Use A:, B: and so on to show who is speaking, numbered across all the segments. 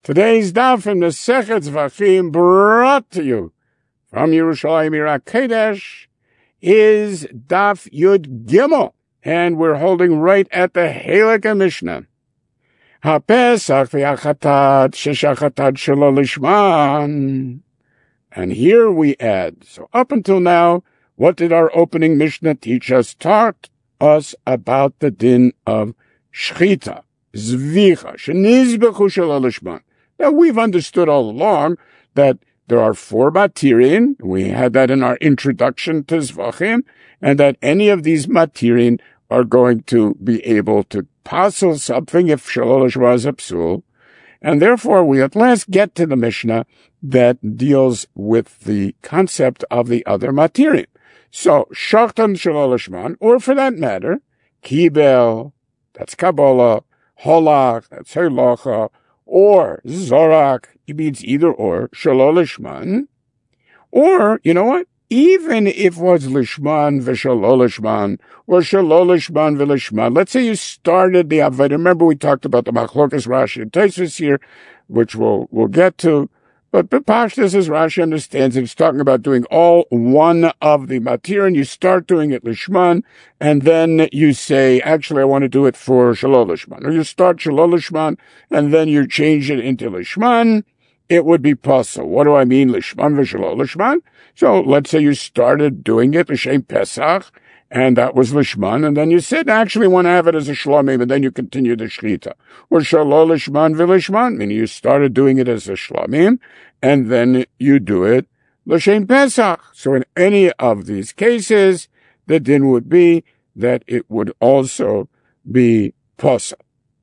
A: Today's daf from the Sechet Zvachim, brought to you from Yerushalayim Irak Kodesh, is daf Yud Gimel, and we're holding right at the Halakha Mishnah. HaPesach v'Achatat sheshachatat shelo lishman. And here we add. So up until now, what did our opening Mishnah teach us? Taught us about the din of shchita, zvicha, shenizbechu shelo lishman. Now, we've understood all along that there are four matirin. We had that in our introduction to Zvachim, and that any of these matirin are going to be able to passel something if shelo lishma is a psul. And therefore, we at last get to the Mishnah that deals with the concept of the other matirin. So, shachtan shelo lishman, or for that matter, kibel, that's Kabbalah, holach, that's halacha, or zorak, it means either or, shelo lishman, or, you know what, even if it was lishman v'shelo lishman, or shelo lishman v'lishman, let's say you started the avodah. Remember we talked about the machlokas Rashi and Tosfos here, which we'll get to, but Pashtus, as Rashi understands it, it's talking about doing all one of the matir, and you start doing it lishman, and then you say, actually, I want to do it for shelo lishman. Or you start shelo lishman, and then you change it into lishman. It would be pasul. What do I mean, lishman v'shelo lishman? So let's say you started doing it l'shem Pesach, and that was lishman, and then you said, actually, I want to have it as a shlomim, and then you continue the shchita. Or shelo lishman v'lishman, meaning you started doing it as a shlomim, and then you do it l'shem Pesach. So in any of these cases, the din would be that it would also be pasul.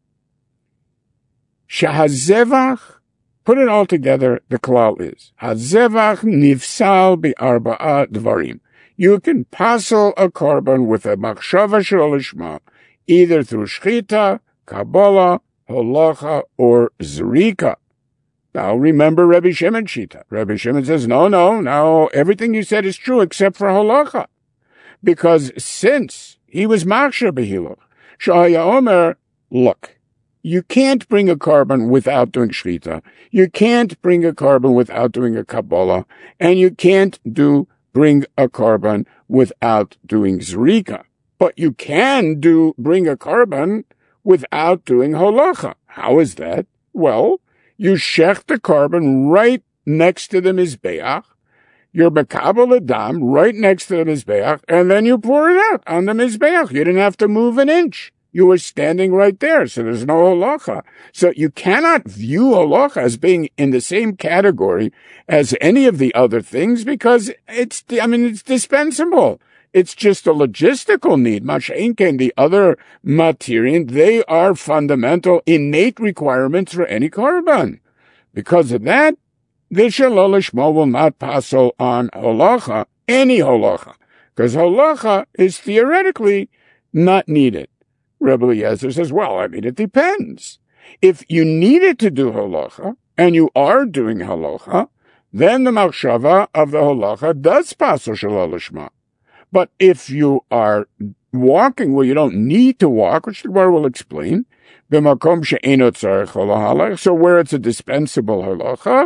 A: Shahazevach, put it all together, the klal is, hazevach nifsal bi'arba'a dvarim. You can passel a korban with a machshava shelo lishma, either through shchita, kabbalah, halacha, or zrika. Now remember Rabbi Shimon shita. Rabbi Shimon says, no, everything you said is true except for halacha. Because since he was machshava b'hiluch, sh'aya omer, look, you can't bring a korban without doing shchita. You can't bring a korban without doing a kabbalah, and you can't bring a korban without doing zrika. But you can bring a korban without doing halacha. How is that? Well, you shech the korban right next to the mizbeach. You're mekabel adam right next to the mizbeach, and then you pour it out on the mizbeach. You didn't have to move an inch. You were standing right there, so there's no halacha. So you cannot view halacha as being in the same category as any of the other things because it's dispensable. It's just a logistical need. Masha'inken, the other matirin, they are fundamental, innate requirements for any korban. Because of that, the shelo lishma will not passel on halacha, any halacha, because halacha is theoretically not needed. Rebbe Eliezer says, well, it depends. If you needed to do halacha, and you are doing halacha, then the machshava of the halacha does passel shelo lishma. But if you are walking where you don't need to walk, which the Gemara will explain, b'makom she'eino tzarich halacha, so where it's a dispensable halacha,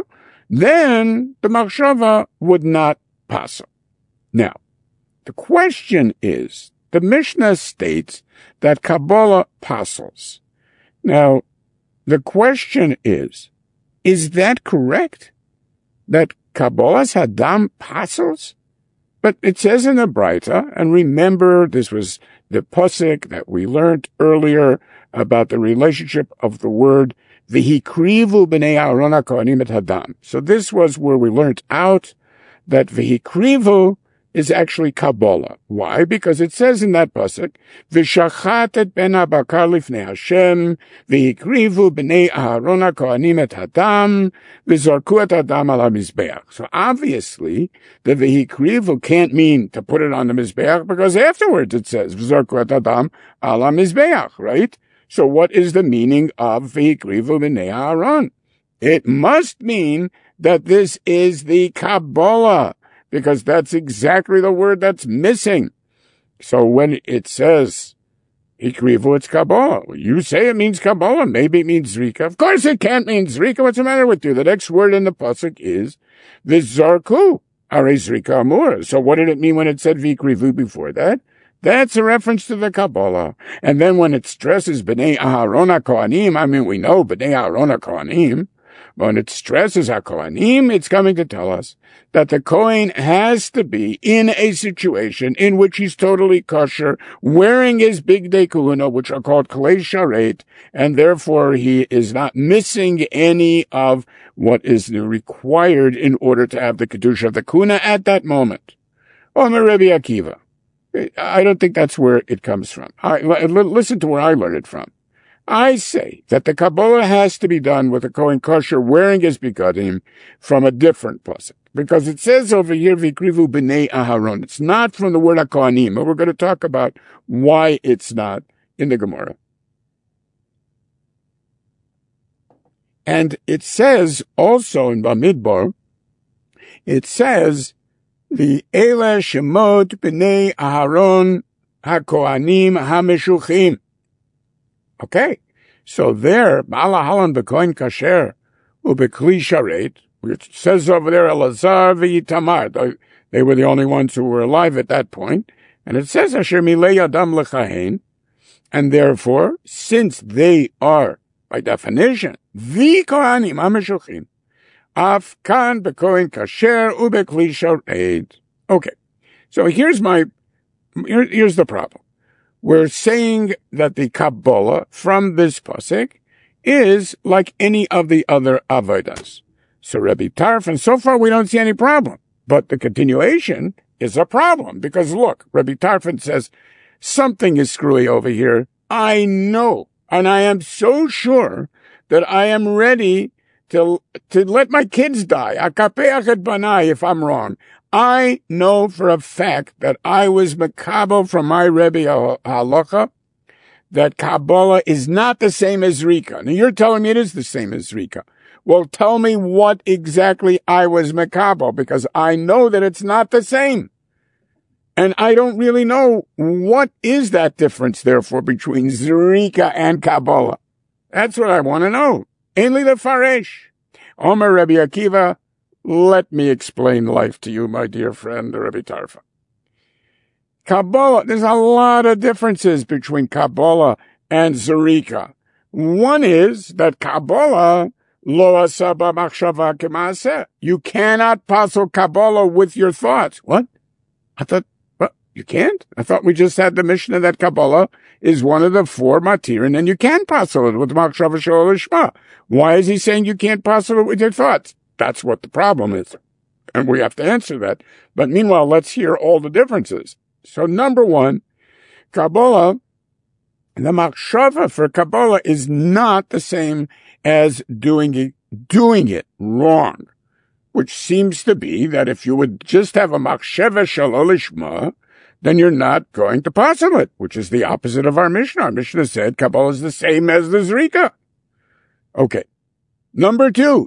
A: then the machshava would not passel. Now, the question is, the Mishnah states that Kabbalah passels. Now, the question is that correct? That Kabbalah's Hadam passels? But it says in the Braita, and remember this was the pasuk that we learned earlier about the relationship of the word V'hikrivu b'nei Aaron ha'kohanim et Hadam. So this was where we learned out that V'hikrivu is actually Kabbalah. Why? Because it says in that pasuk, "V'shachat et ben habakar lifnei Hashem, v'hikrivu b'nei Aharon hakohanim et hadam, v'zarku et hadam al hamizbeach." So obviously, the v'hikrivu can't mean to put it on the mizbeach because afterwards it says v'zarku et hadam al hamizbeach, right? So what is the meaning of v'hikrivu b'nei Aharon? It must mean that this is the Kabbalah, because that's exactly the word that's missing. So when it says Ikrivu, it's Kabbalah. You say it means Kabbalah. Maybe it means Zrika. Of course it can't mean Zrika. What's the matter with you? The next word in the pasuk is Vizarku. Are Zrika Amur. So what did it mean when it said Vikrivu before that? That's a reference to the Kabbalah. And then when it stresses B'nai Aharon HaKohanim, I mean, we know B'nai Aharon HaKohanim, but when it stresses HaKohanim, it's coming to tell us that the Kohen has to be in a situation in which he's totally kosher, wearing his big day kahuna, which are called Klei Sharet, and therefore he is not missing any of what is required in order to have the Kedusha of the kahuna at that moment. Omer Rabbi Akiva. I don't think that's where it comes from. Listen to where I learned it from. I say that the Kabbalah has to be done with a Kohen kosher wearing his bigadim from a different pasuk. Because it says over here, Vikrivu b'nei Aharon. It's not from the word HaKohanim, but we're going to talk about why it's not in the Gemara. And it says also in Bamidbar, it says, the Eila Shemot b'nei Aharon HaKohanim HaMeshuchim. Okay, so there, Ba'ala Halan b'Kohen Kasher u'b'Kli Sharet, which says over there, Elazar v'Yitamar. They were the only ones who were alive at that point. And it says, Asher milei Adam lechahen. And therefore, since they are, by definition, the Kohanim HaMeshuchim, Af kan b'Kohen Kasher u'b'Kli Sharet. Okay, so here's the problem. We're saying that the Kabbalah from this pasuk is like any of the other avodas. So Rabbi Tarfon, so far we don't see any problem. But the continuation is a problem because look, Rabbi Tarfon says something is screwy over here. I know, and I am so sure that I am ready to let my kids die. Akapeach et banai if I'm wrong. I know for a fact that I was makabel from my Rebbe Halacha that Kabbalah is not the same as Zrika. Now you're telling me it is the same as Zrika. Well, tell me what exactly I was makabel, because I know that it's not the same. And I don't really know what is that difference, therefore, between Zrika and Kabbalah. That's what I want to know. Ainli lefaresh. Omer Rabbi Akiva, let me explain life to you, my dear friend, Rabbi Tarfa. Kabbalah, there's a lot of differences between Kabbalah and Zrika. One is that Kabbalah, lo asaba machshava k'maaseh. You cannot passel Kabbalah with your thoughts. What? I thought, what? You can't? I thought we just had the Mishnah that Kabbalah is one of the four matirin, and you can passel it with machshava shel lishma. Why is he saying you can't passel it with your thoughts? That's what the problem is. And we have to answer that. But meanwhile, let's hear all the differences. So number one, Kabbalah, the machshava for Kabbalah is not the same as doing it wrong, which seems to be that if you would just have a machshava shelo lishma, then you're not going to passel it, which is the opposite of our Mishnah. Our Mishnah said Kabbalah is the same as the Zrika. Okay. Number two,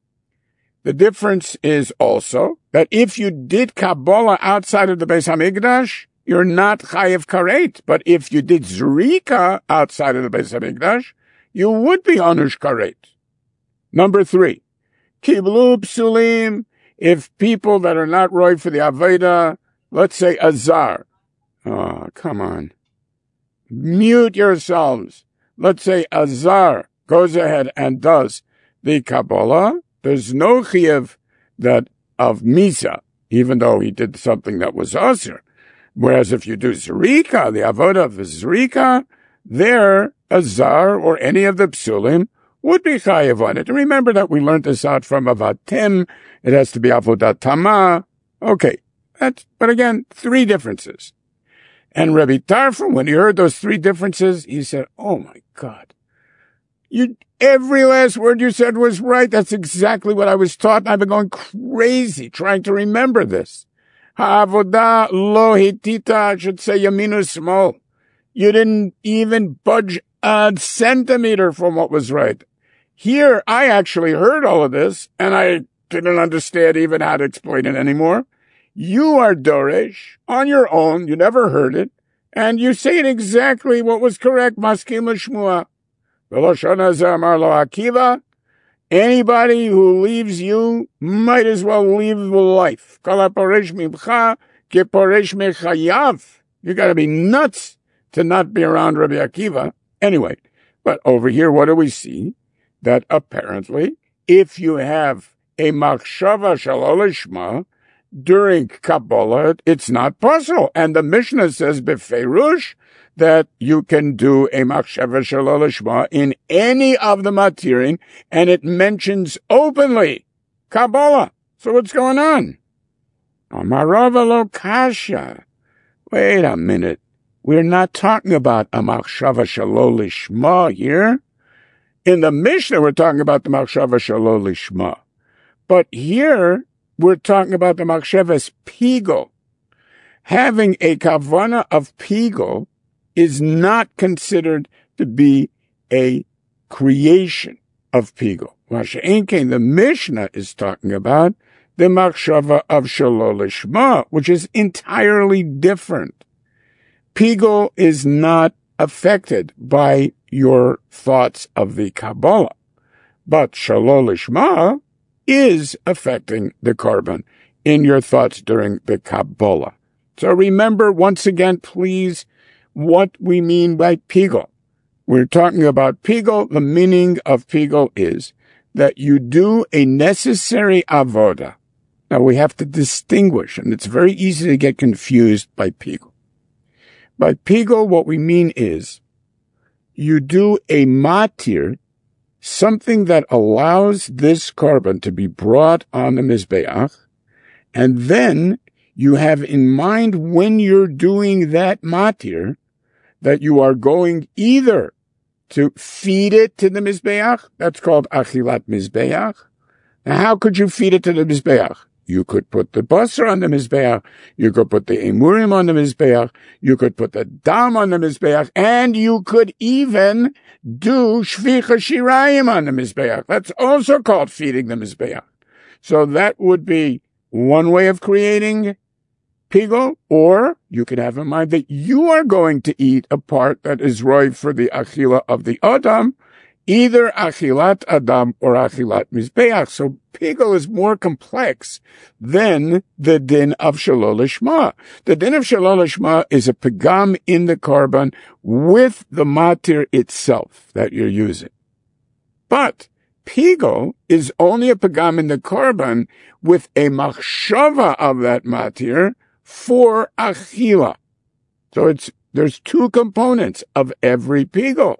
A: the difference is also that if you did Kabbalah outside of the Beis HaMikdash, you're not chayev karet. But if you did Zrika outside of the Beis HaMikdash, you would be anush karet. Number three, kiblu psulim. If people that are not right for the Aveda, let's say Azar. Oh, come on. Mute yourselves. Let's say Azar goes ahead and does the Kabbalah. There's no chiyuv that of Misa, even though he did something that was asur. Whereas if you do Zrika, the avodah of Zrika, there, Azar or any of the psulim would be chayev on it. And remember that we learned this out from Avatim. It has to be avodat tamah. Okay, but again, three differences. And Rabbi Tarfon, when he heard those three differences, he said, oh my God. Every last word you said was right. That's exactly what I was taught. I've been going crazy trying to remember this. Ha'avodah lo hitita, I should say yaminu small. You didn't even budge a centimeter from what was right. Here, I actually heard all of this, and I didn't understand even how to explain it anymore. You are Doresh, on your own, you never heard it. And you say it exactly what was correct, Maskim L'Shmua. V'loshon hazeh amar lo Akiva, anybody who leaves you might as well leave life. Kol haporesh mimcha keporesh mechayav. You got to be nuts to not be around Rabbi Akiva. Anyway, but over here, what do we see? That apparently, if you have a machshava shelo lishma during Kabbalah, it's not possible. And the Mishnah says beferush that you can do a machshava shelo lishma in any of the matirin, and it mentions openly Kabbalah. So what's going on? Amarava lo kasha. Wait a minute. We're not talking about a machshava shelo lishma here. In the Mishnah, we're talking about the machshava shelo lishma. But here, we're talking about the machshavas pigol. Having a kavana of pigol is not considered to be a creation of pigol. Masha'enkein, the Mishnah is talking about the machshava of shelo lishma, which is entirely different. Pigol is not affected by your thoughts of the Kabbalah, but shelo lishma is affecting the korban in your thoughts during the Kabbalah. So remember, once again, please, what we mean by pigol. We're talking about pigol. The meaning of pigol is that you do a necessary avoda. Now, we have to distinguish, and it's very easy to get confused by pigol. By pigol, what we mean is you do a matir, something that allows this korban to be brought on the Mizbeach, and then you have in mind when you're doing that matir that you are going either to feed it to the Mizbeach, that's called achilat Mizbeach. Now, how could you feed it to the Mizbeach? You could put the basar on the Mizbeach, you could put the emurim on the Mizbeach, you could put the dam on the Mizbeach, and you could even do shvicha shirayim on the Mizbeach. That's also called feeding the Mizbeach. So that would be one way of creating pigol, or you could have in mind that you are going to eat a part that is roiv for the achila of the adam, either achilat adam or achilat mizbeach. So pigol is more complex than the din of shelo lishma. The din of shelo lishma is a pagam in the korban with the matir itself that you're using. But pigol is only a pagam in the korban with a machshava of that matir for achila. So there's two components of every pigol.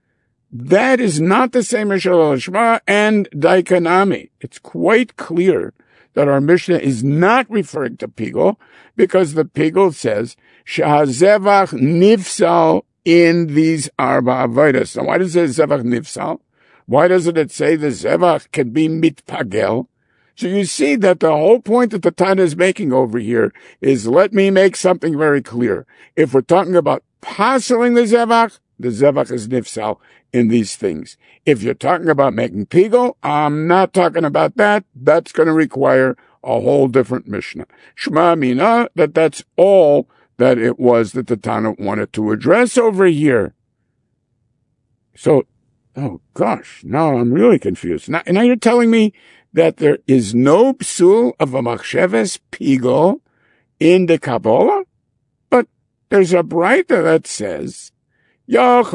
A: That is not the same as shelo lishma and daikanami. It's quite clear that our Mishnah is not referring to pigol because the pigol says shehazevach nifsal in these arba avodas. Now, why does it say zevach nifsal? Why doesn't it say the zevach can be mitpagel? So you see that the whole point that the Tana is making over here is let me make something very clear. If we're talking about parceling the zevach is nifsal in these things. If you're talking about making pigol, I'm not talking about that. That's going to require a whole different Mishnah. Shema mina, that's all that it was that the Tana wanted to address over here. So, oh gosh, now I'm really confused. Now you're telling me that there is no psul of a machsheves pigol in the Kabbalah? But there's a braita that says, you might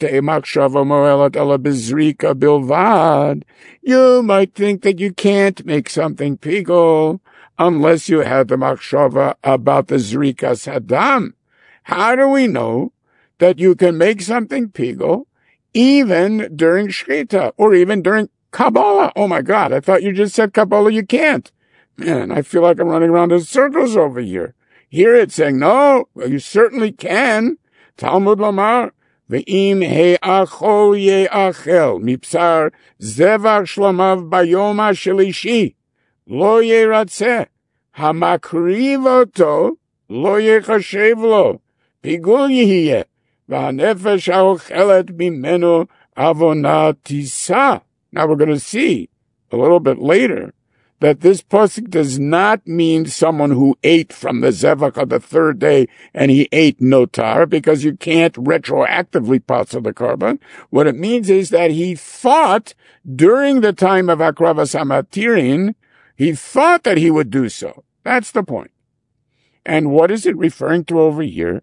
A: think that you can't make something pigol unless you had the machshava about the zrikas hadam. How do we know that you can make something pigol even during shchita or even during Kabbalah? Oh my God, I thought you just said Kabbalah you can't. Man, I feel like I'm running around in circles over here. Here it's saying, no, you certainly can. Talmud Lamar, Ve'im he'achol ye'achel, mipsar zevach shlamav bayom ha'shelishi, lo yeratzeh, hamakriv oto, lo yechashev lo, pigul yihiyeh, v'hanefesh ha'ochelet mimenu avonah tisa. Now we're going to see a little bit later that this pasuk does not mean someone who ate from the zevach of the third day and he ate notar, because you can't retroactively pasel the korban. What it means is that he thought during the time of Akravas Hamatirin, he thought that he would do so. That's the point. And what is it referring to over here?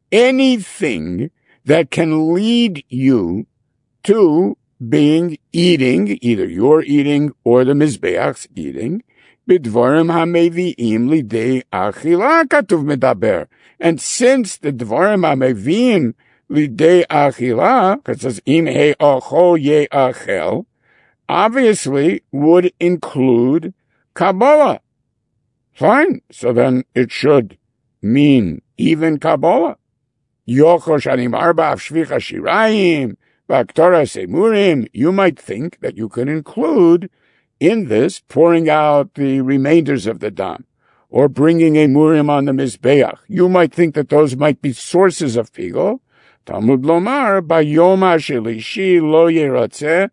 A: Anything that can lead you to eating, either you're eating or the Mizbeach's eating, bidvarim hamevi'im lidei achila katuv medaber. And since the dvarim hamevi'im lidei achila, because it says im he'achol ye'achel, obviously would include Kabbalah. Fine. So then it should mean even Kabbalah. Yochel shanim arba shvicha shirayim, v'aktora semurim. You might think that you can include in this pouring out the remainders of the dam, or bringing a murim on the mizbeach. You might think that those might be sources of pigol. Talmud lomar, bayom hashelishi lo yeratzeh,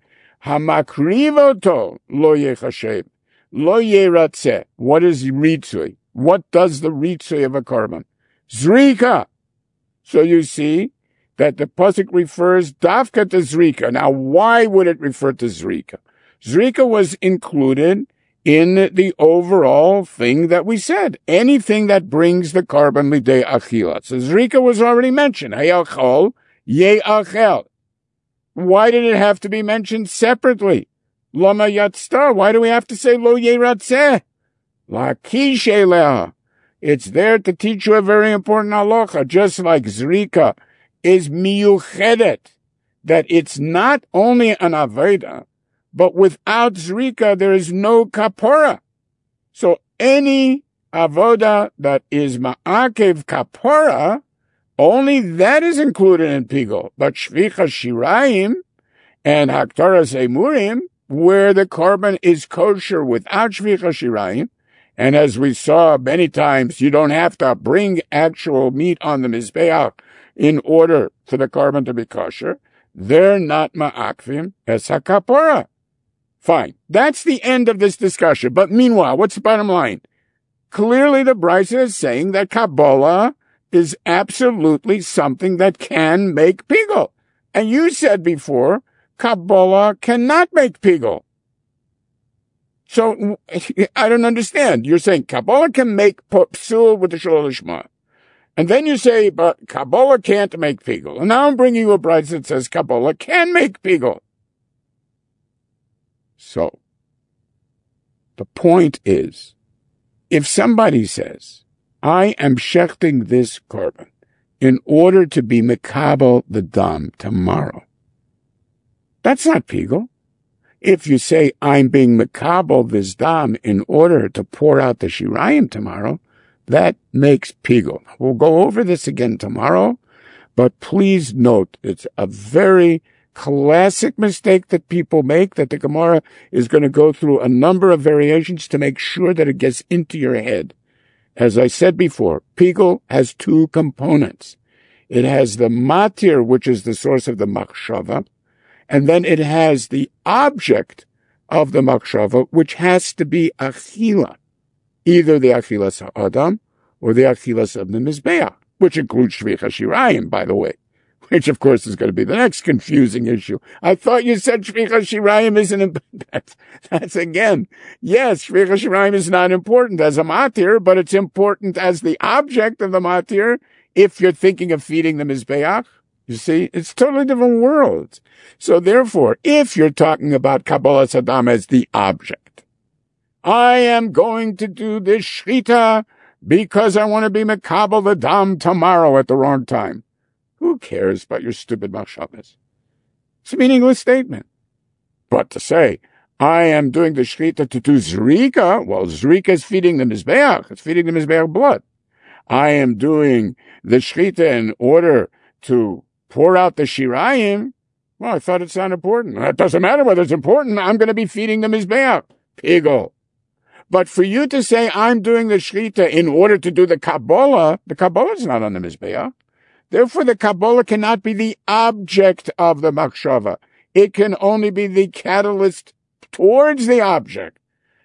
A: hamakrivoto lo yechashem. Lo yeratzeh. What is ritzui? What does the ritzui of a korban? Zrika. So you see that the pasuk refers dafka to zrika. Now, why would it refer to zrika? Zrika was included in the overall thing that we said. Anything that brings the korban lidei achila. So zrika was already mentioned. Hayachol ye'achel. Why did it have to be mentioned separately? Lama yatzta. Why do we have to say lo yeratzeh? La kishe. It's there to teach you a very important halacha, just like zrika is miyuchedet, that it's not only an aveda, but without zrika there is no kapora. So any avoda that is ma'akev kapora, only that is included in pigol. But shvicha shirayim and haktaras emurim, where the korban is kosher without shvicha shirayim, and as we saw many times, you don't have to bring actual meat on the mizbeach in order for the korban to be kosher. They're not ma'akvim es hakapora. Fine. That's the end of this discussion. But meanwhile, what's the bottom line? Clearly the Brisa is saying that Kabbalah is absolutely something that can make pigol. And you said before, Kabbalah cannot make pigol. So, I don't understand. You're saying Kabbalah can make psul with the Shalol Lishma. And then you say, but Kabbalah can't make pigol. And now I'm bringing you a bride that says Kabbalah can make pigol. So, the point is, if somebody says, I am shechting this korban in order to be mekabel the dam tomorrow, that's not pigol. If you say, I'm being mekabel this dam in order to pour out the shirayim tomorrow, that makes pigol. We'll go over this again tomorrow, but please note, it's a very classic mistake that people make, that the Gemara is going to go through a number of variations to make sure that it gets into your head. As I said before, pigol has two components. It has the matir, which is the source of the machshava, and then it has the object of the machshava, which has to be achila, either the achilas ha'adam or the achilas of the mizbeach, which includes shvicha shirayim, by the way, which of course is going to be the next confusing issue. I thought you said shvicha shirayim isn't, that's again, yes, shvicha shirayim is not important as a matir, but it's important as the object of the matir if you're thinking of feeding the mizbeach. You see, it's totally different worlds. So therefore, if you're talking about Kabbalah Saddam as the object, I am going to do this shchita because I want to be mekabel the dam tomorrow at the wrong time. Who cares about your stupid machshavas? It's a meaningless statement. But to say, I am doing the shchita to do zrika, well, zrika is feeding the mizbeach. It's feeding the mizbeach blood. I am doing the shchita in order to pour out the shirayim. Well, I thought it's not important. It doesn't matter whether it's important. I'm going to be feeding the mizbeach. Pigol. But for you to say I'm doing the shchita in order to do the Kabbalah is not on the mizbeach. Therefore, the Kabbalah cannot be the object of the machshava. It can only be the catalyst towards the object.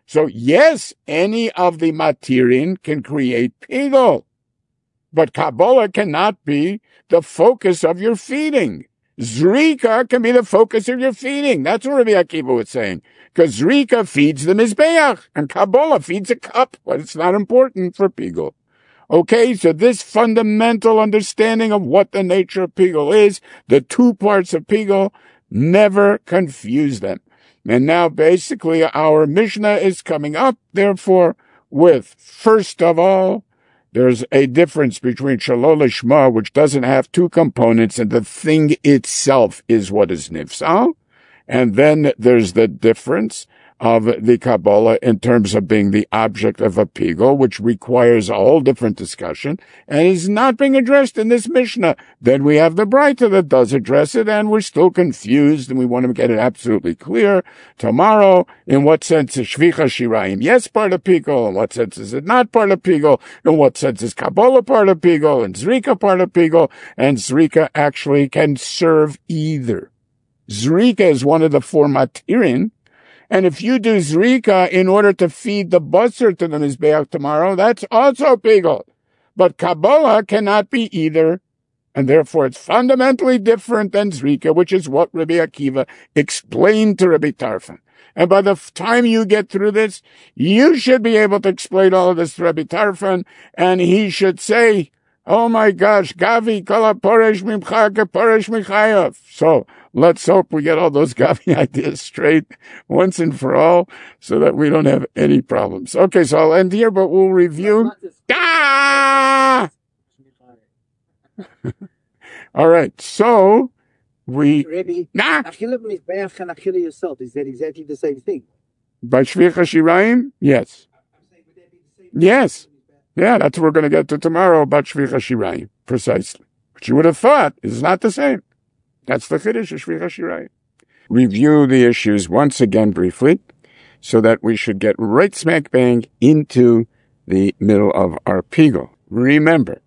A: So yes, any of the matirin can create pigul, but Kabbalah cannot be the focus of your feeding. Zrika can be the focus of your feeding. That's what Rabbi Akiva was saying. Because Zrika feeds the Mizbeach, and Kabbalah feeds a cup, but it's not important for pigul. Okay, so this fundamental understanding of what the nature of pigul is, the two parts of pigul, never confuse them. And now basically our Mishnah is coming up, therefore, with, first of all, there's a difference between Shalol Lishma, which doesn't have two components, and the thing itself is what is nifsal. And then there's the difference of the Kabbalah in terms of being the object of a pigul, which requires a whole different discussion, and is not being addressed in this Mishnah. Then we have the Braita that does address it, and we're still confused, and we want to get it absolutely clear tomorrow. In what sense is Shvicha Shirayim yes part of pigul? In what sense is it not part of pigul? In what sense is Kabbalah part of pigul? And Zrika part of pigul? And Zrika actually can serve either. Zrika is one of the four matirin, and if you do Zrika in order to feed the basar to the Mizbeach tomorrow, that's also pigul. But Kabbalah cannot be either, and therefore it's fundamentally different than Zrika, which is what Rabbi Akiva explained to Rabbi Tarfon. And by the time you get through this, you should be able to explain all of this to Rabbi Tarfon, and he should say, oh my gosh, Gavi kala poresh mimcha poresh michayav. So let's hope we get all those Gavi ideas straight once and for all so that we don't have any problems. Okay, so I'll end here, but we'll review. Ah! All right, so
B: Rabbi, Achila Mizbeach and Achila yourself, is that exactly the same thing?
A: By Shvicha Shirayim? Yes. Yes. Yeah, that's what we're going to get to tomorrow about Shvicha Shirayim, precisely. But you would have thought it's not the same. That's the Chiddush of Shvicha Shirayim. Review the issues once again briefly, so that we should get right smack bang into the middle of our pigul. Remember,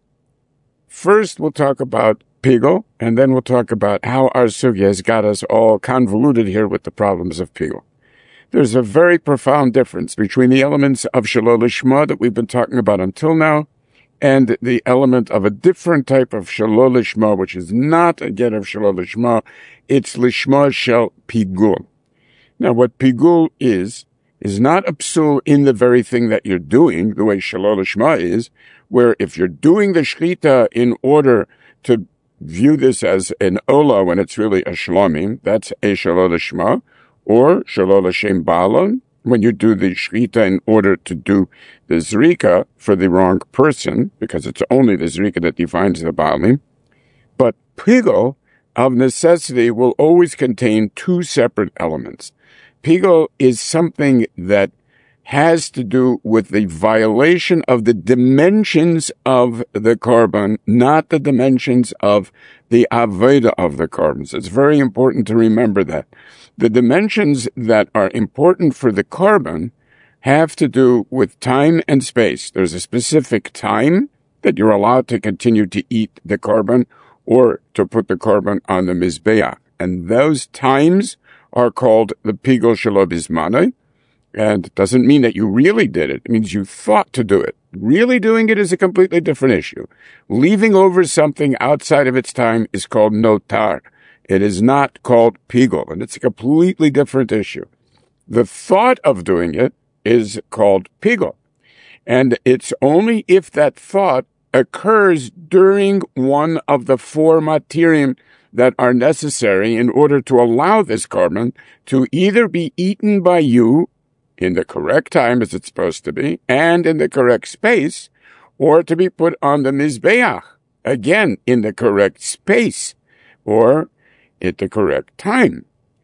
A: first we'll talk about pigul, and then we'll talk about how our sugya has got us all convoluted here with the problems of pigul. There's a very profound difference between the elements of Shalol Lishma that we've been talking about until now and the element of a different type of Shalol Lishma, which is not a get of Shalol Lishma. It's Lishma Shel Pigul. Now, what Pigul is not a psul in the very thing that you're doing, the way Shalol Lishma is, where if you're doing the Shechita in order to view this as an Ola when it's really a Shlomim, that's a Shalol Lishma. Or Shalol Hashem Baalon, when you do the Shechita in order to do the Zrika for the wrong person, because it's only the Zrika that defines the Baalim. But pigul, of necessity, will always contain two separate elements. Pigul is something that has to do with the violation of the dimensions of the korban, not the dimensions of the avodah of the korban. It's very important to remember that. The dimensions that are important for the korban have to do with time and space. There's a specific time that you're allowed to continue to eat the korban or to put the korban on the mizbeach. And those times are called the pigul shelo bizmanai. And it doesn't mean that you really did it. It means you thought to do it. Really doing it is a completely different issue. Leaving over something outside of its time is called notar. It is not called pigul, and it's a completely different issue. The thought of doing it is called pigul. And it's only if that thought occurs during one of the four matirim that are necessary in order to allow this korban to either be eaten by you in the correct time as it's supposed to be, and in the correct space, or to be put on the mizbeach, again, in the correct space, or at the correct time.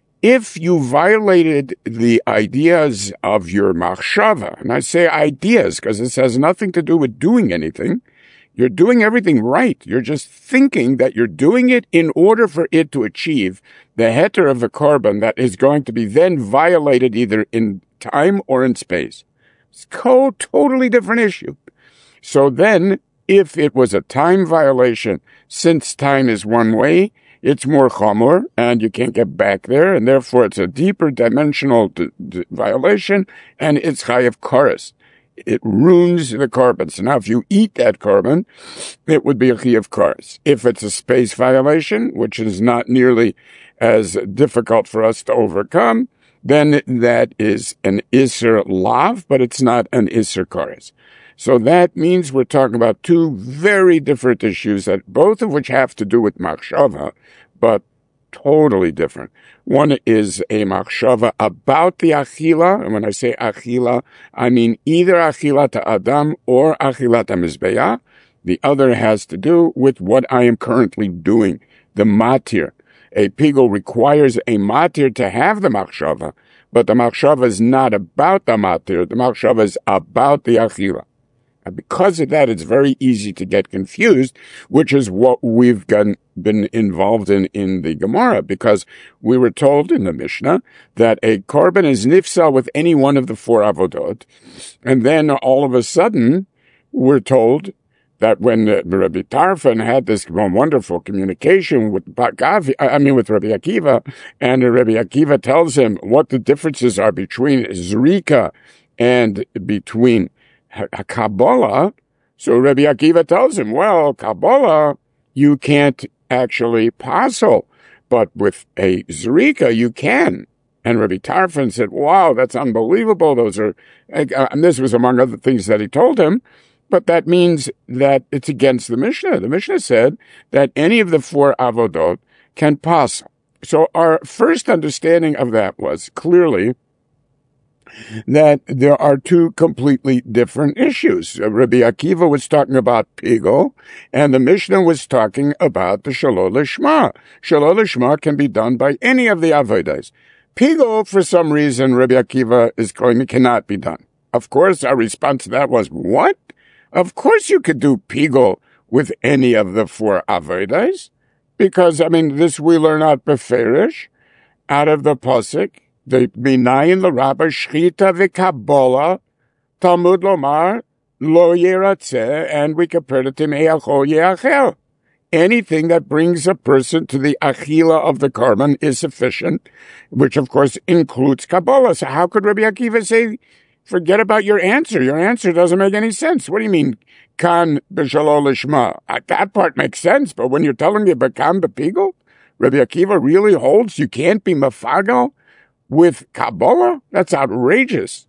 A: If you violated the ideas of your machshava, and I say ideas because this has nothing to do with doing anything, you're doing everything right. You're just thinking that you're doing it in order for it to achieve the heter of the korban that is going to be then violated either in time or in space. It's a totally different issue. So then, if it was a time violation, since time is one way, it's more chamor, and you can't get back there, and therefore it's a deeper dimensional violation, and it's chayav kares. It ruins the carbon. So now if you eat that carbon, it would be a chayav kares. If it's a space violation, which is not nearly as difficult for us to overcome, then that is an iser lav, but it's not an iser kares. So that means we're talking about two very different issues, that both of which have to do with machshava, but totally different. One is a machshava about the achila, and when I say achila, I mean either achila to Adam or achila to Mizbeach. The other has to do with what I am currently doing, the matir. A pigul requires a matir to have the machshava, but the machshava is not about the matir. The machshava is about the achila. And because of that, it's very easy to get confused, which is what we've been involved in the Gemara, because we were told in the Mishnah that a korban is nifsal with any one of the four avodot. And then all of a sudden, we're told that when Rabbi Tarfon had this wonderful communication with Rabbi Akiva, and Rabbi Akiva tells him what the differences are between Zrika and between Kabbalah, so Rabbi Akiva tells him, well, Kabbalah, you can't actually passel, but with a Zrika, you can. And Rabbi Tarfon said, wow, that's unbelievable. Those are, and this was among other things that he told him, but that means that it's against the Mishnah. The Mishnah said that any of the four avodot can passel. So our first understanding of that was clearly that there are two completely different issues. Rabbi Akiva was talking about pigul, and the Mishnah was talking about the shalol lishma. Shalol lishma can be done by any of the avodas. Pigul, for some reason, Rabbi Akiva is claiming cannot be done. Of course, our response to that was, what? Of course you could do pigul with any of the four avodas, because, this we learn out beferish, out of the pasuk, the minayin l'rabba shchita v'kabbalah Talmud lomar lo yeratzeh, and we compared it to me'achol ye'achel. Anything that brings a person to the achila of the carbon is sufficient, which of course includes Kabbalah. So how could Rabbi Akiva say, forget about your answer? Your answer doesn't make any sense. What do you mean, kan b'shalol lishma? That part makes sense, but when you're telling me b'kan b'pigul, Rabbi Akiva really holds you can't be mafagal with Kabbalah? That's outrageous.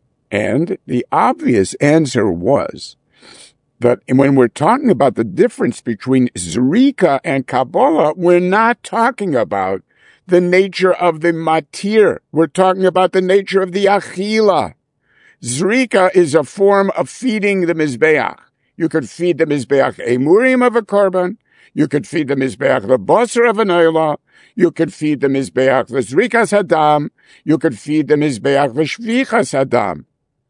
A: And the obvious answer was that when we're talking about the difference between Zrika and Kabbalah, we're not talking about the nature of the matir. We're talking about the nature of the achila. Zrika is a form of feeding the Mizbeach. You could feed the Mizbeach a murim of a korban. You could feed the Mizbeach the basar of an oila. You could feed the Mizbeach the Zrikas Hadam. You could feed the Mizbeach the Shvichas Hadam.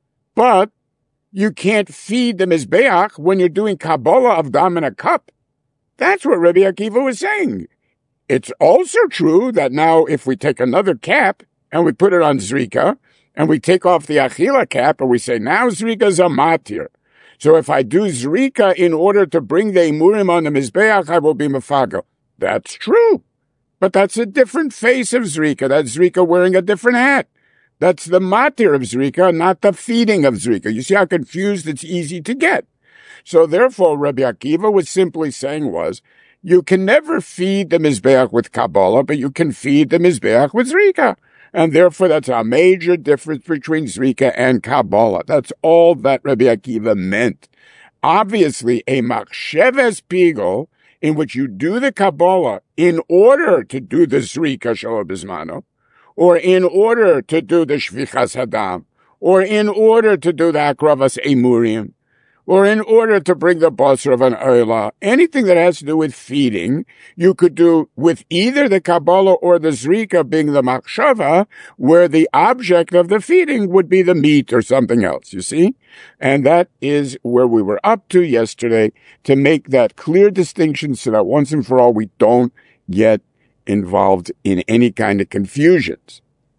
A: But you can't feed the Mizbeach when you're doing Kabbalah of Dam in a cup. That's what Rabbi Akiva was saying. It's also true that now if we take another cap and we put it on Zrika, and we take off the Achila cap and we say, now Zrika's a matir. So if I do Zrika in order to bring the Imurim on the Mizbeach, I will be Mefago. That's true. But that's a different face of Zrika. That's Zrika wearing a different hat. That's the matir of Zrika, not the feeding of Zrika. You see how confused it's easy to get. So therefore, Rabbi Akiva was simply saying was, you can never feed the Mizbeach with Kabbalah, but you can feed the Mizbeach with Zrika. And therefore, that's a major difference between Zrika and Kabbalah. That's all that Rabbi Akiva meant. Obviously, a machsheves pigul, in which you do the Kabbalah in order to do the Zrika Shelo Bismano, or in order to do the Shvichas Hadam, or in order to do the Akravas Emurim, or in order to bring the basar of an oila, anything that has to do with feeding, you could do with either the Kabbalah or the Zrika being the machshava, where the object of the feeding would be the meat or something else, you see? And that is where we were up to yesterday, to make that clear distinction so that once and for all we don't get involved in any kind of confusions.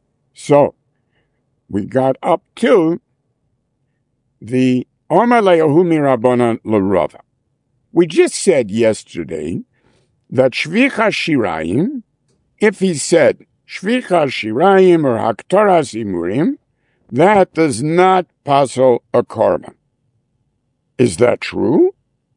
A: So, we got up to the we just said yesterday that Shvicha Shirayim, if he said Shvicha Shirayim or Haktoras Imurim, that does not passel a korban. Is that true?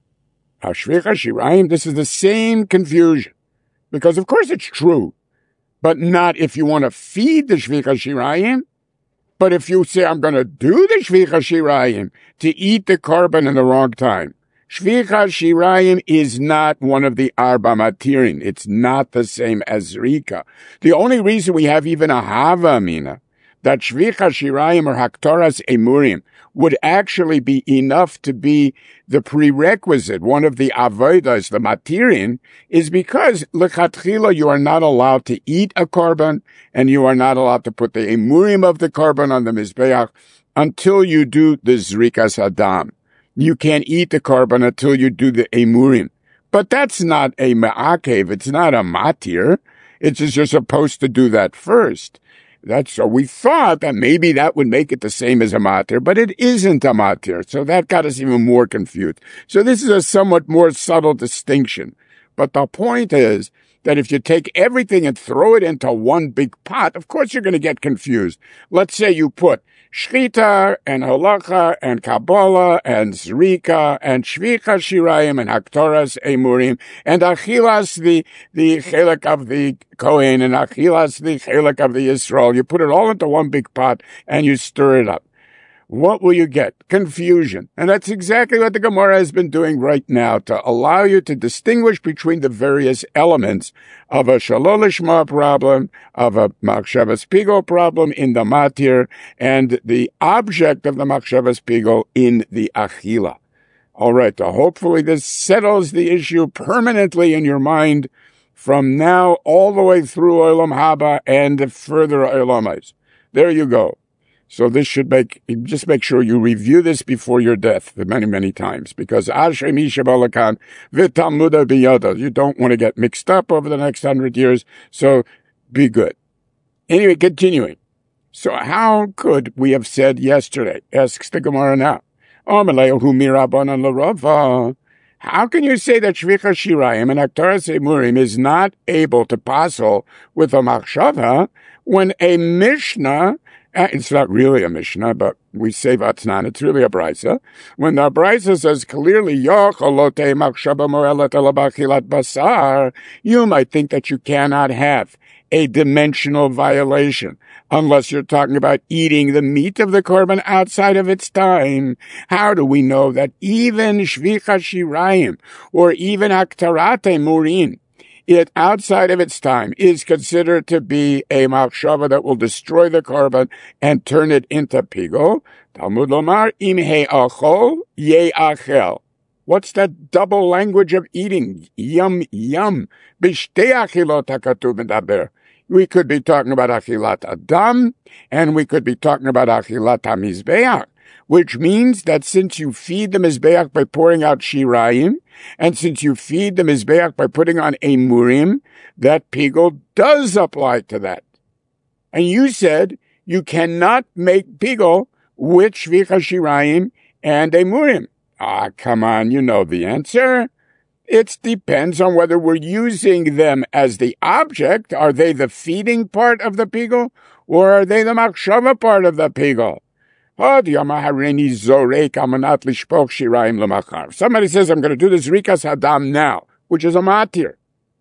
A: Shvicha Shirayim, this is the same confusion. Because of course it's true, but not if you want to feed the Shvicha Shirayim. But if you say, I'm going to do the Shvicha Shirayim to eat the korban in the wrong time, Shvicha Shirayim is not one of the Arba Matirin. It's not the same as Zrika. The only reason we have even a Hava Amina, that Shvicha Shirayim or Haktoras Emurim would actually be enough to be the prerequisite, one of the Avodas, the Matirin, is because Lechatchila you are not allowed to eat a korban, and you are not allowed to put the Emurim of the korban on the Mizbeach until you do the Zrikas Adam. You can't eat the korban until you do the emurim. But that's not a ma'akev. It's not a matir. It's just you're supposed to do that first. So we thought that maybe that would make it the same as a matir, but it isn't a matir. So that got us even more confused. So this is a somewhat more subtle distinction. But the point is that if you take everything and throw it into one big pot, of course you're going to get confused. Let's say you put Shchita and Halacha and Kabbalah and Zrika and Shvicha Shirayim and Haktoras Emurim and Achilas the Chelek of the Kohen and Achilas the Chelek of the Yisrael. You put it all into one big pot and you stir it up. What will you get? Confusion. And that's exactly what the Gemara has been doing right now, to allow you to distinguish between the various elements of a Shalol Lishma problem, of a Machshavas Pigol problem in the Matir, and the object of the Machshavas Pigol in the Achila. All right, so hopefully this settles the issue permanently in your mind from now all the way through Olam Haba and further Olamayos. There you go. So this should just make sure you review this before your death many, many times, because you don't want to get mixed up over the next 100 years. So be good. Anyway, continuing. So how could we have said yesterday, asks the Gemara now, how can you say that Shvicha Shirayim and Haktoras Emurim is not able to passel with a machshava when a Mishnah, it's not really a Mishnah, but we say Vatnan, it's really a Brisa. When the Brisa says clearly, basar, you might think that you cannot have a dimensional violation unless you're talking about eating the meat of the korban outside of its time. How do we know that even Shvicha Shirayim or even Haktoras Emurim, it outside of its time, is considered to be a machshava that will destroy the korban and turn it into pigol? Talmud lomar im he'achol ye'achel. What's that double language of eating? Yum, yum. B'shtei achilot hakatuv medaber. We could be talking about achilat adam, and we could be talking about achilat hamizbeach, which means that since you feed the mizbeach by pouring out shirayim, and since you feed the mizbeach by putting on emurim, that pigol does apply to that. And you said you cannot make pigol with shvicha shirayim and emurim. Come on, you know the answer. It depends on whether we're using them as the object. Are they the feeding part of the pigol, or are they the machshava part of the pigol? Somebody says, I'm going to do the Zrikas Hadam now, which is a matir.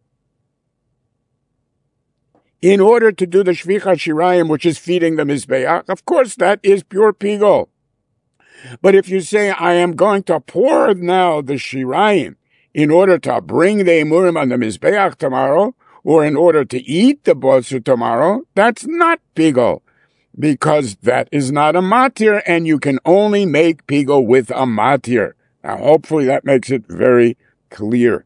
A: In order to do the Shvicha Shirayim, which is feeding the Mizbeach, of course that is pure pigol. But if you say, I am going to pour now the Shirayim in order to bring the Emurim on the Mizbeach tomorrow, or in order to eat the Bosur tomorrow, that's not pigol. Because that is not a matir, and you can only make pigol with a matir. Now, hopefully that makes it very clear.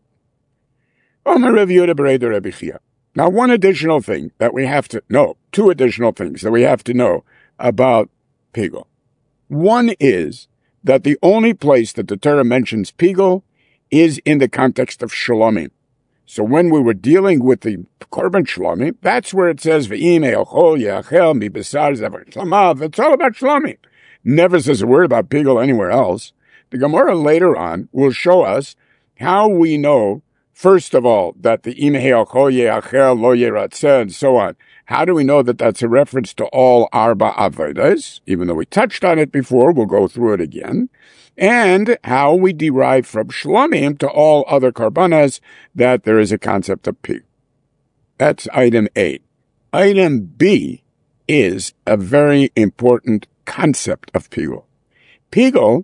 A: Now, one additional thing that we have to know, two additional things that we have to know about pigol. One is that the only place that the Torah mentions pigol is in the context of shalomim. So when we were dealing with the korban shlomim, that's where it says, V'im e'ochol ye'achel mi besar zevar shlamav. It's all about shlomim. Never says a word about pigol anywhere else. The Gemara later on will show us how we know First of all, that the imhei achoye acher lo yeratzeh and so on. How do we know that that's a reference to all arba avodas? Even though we touched on it before, we'll go through it again. And how we derive from shlomim to all other karbanas that there is a concept of pig. That's item A. Item B is a very important concept of pigul. Pigul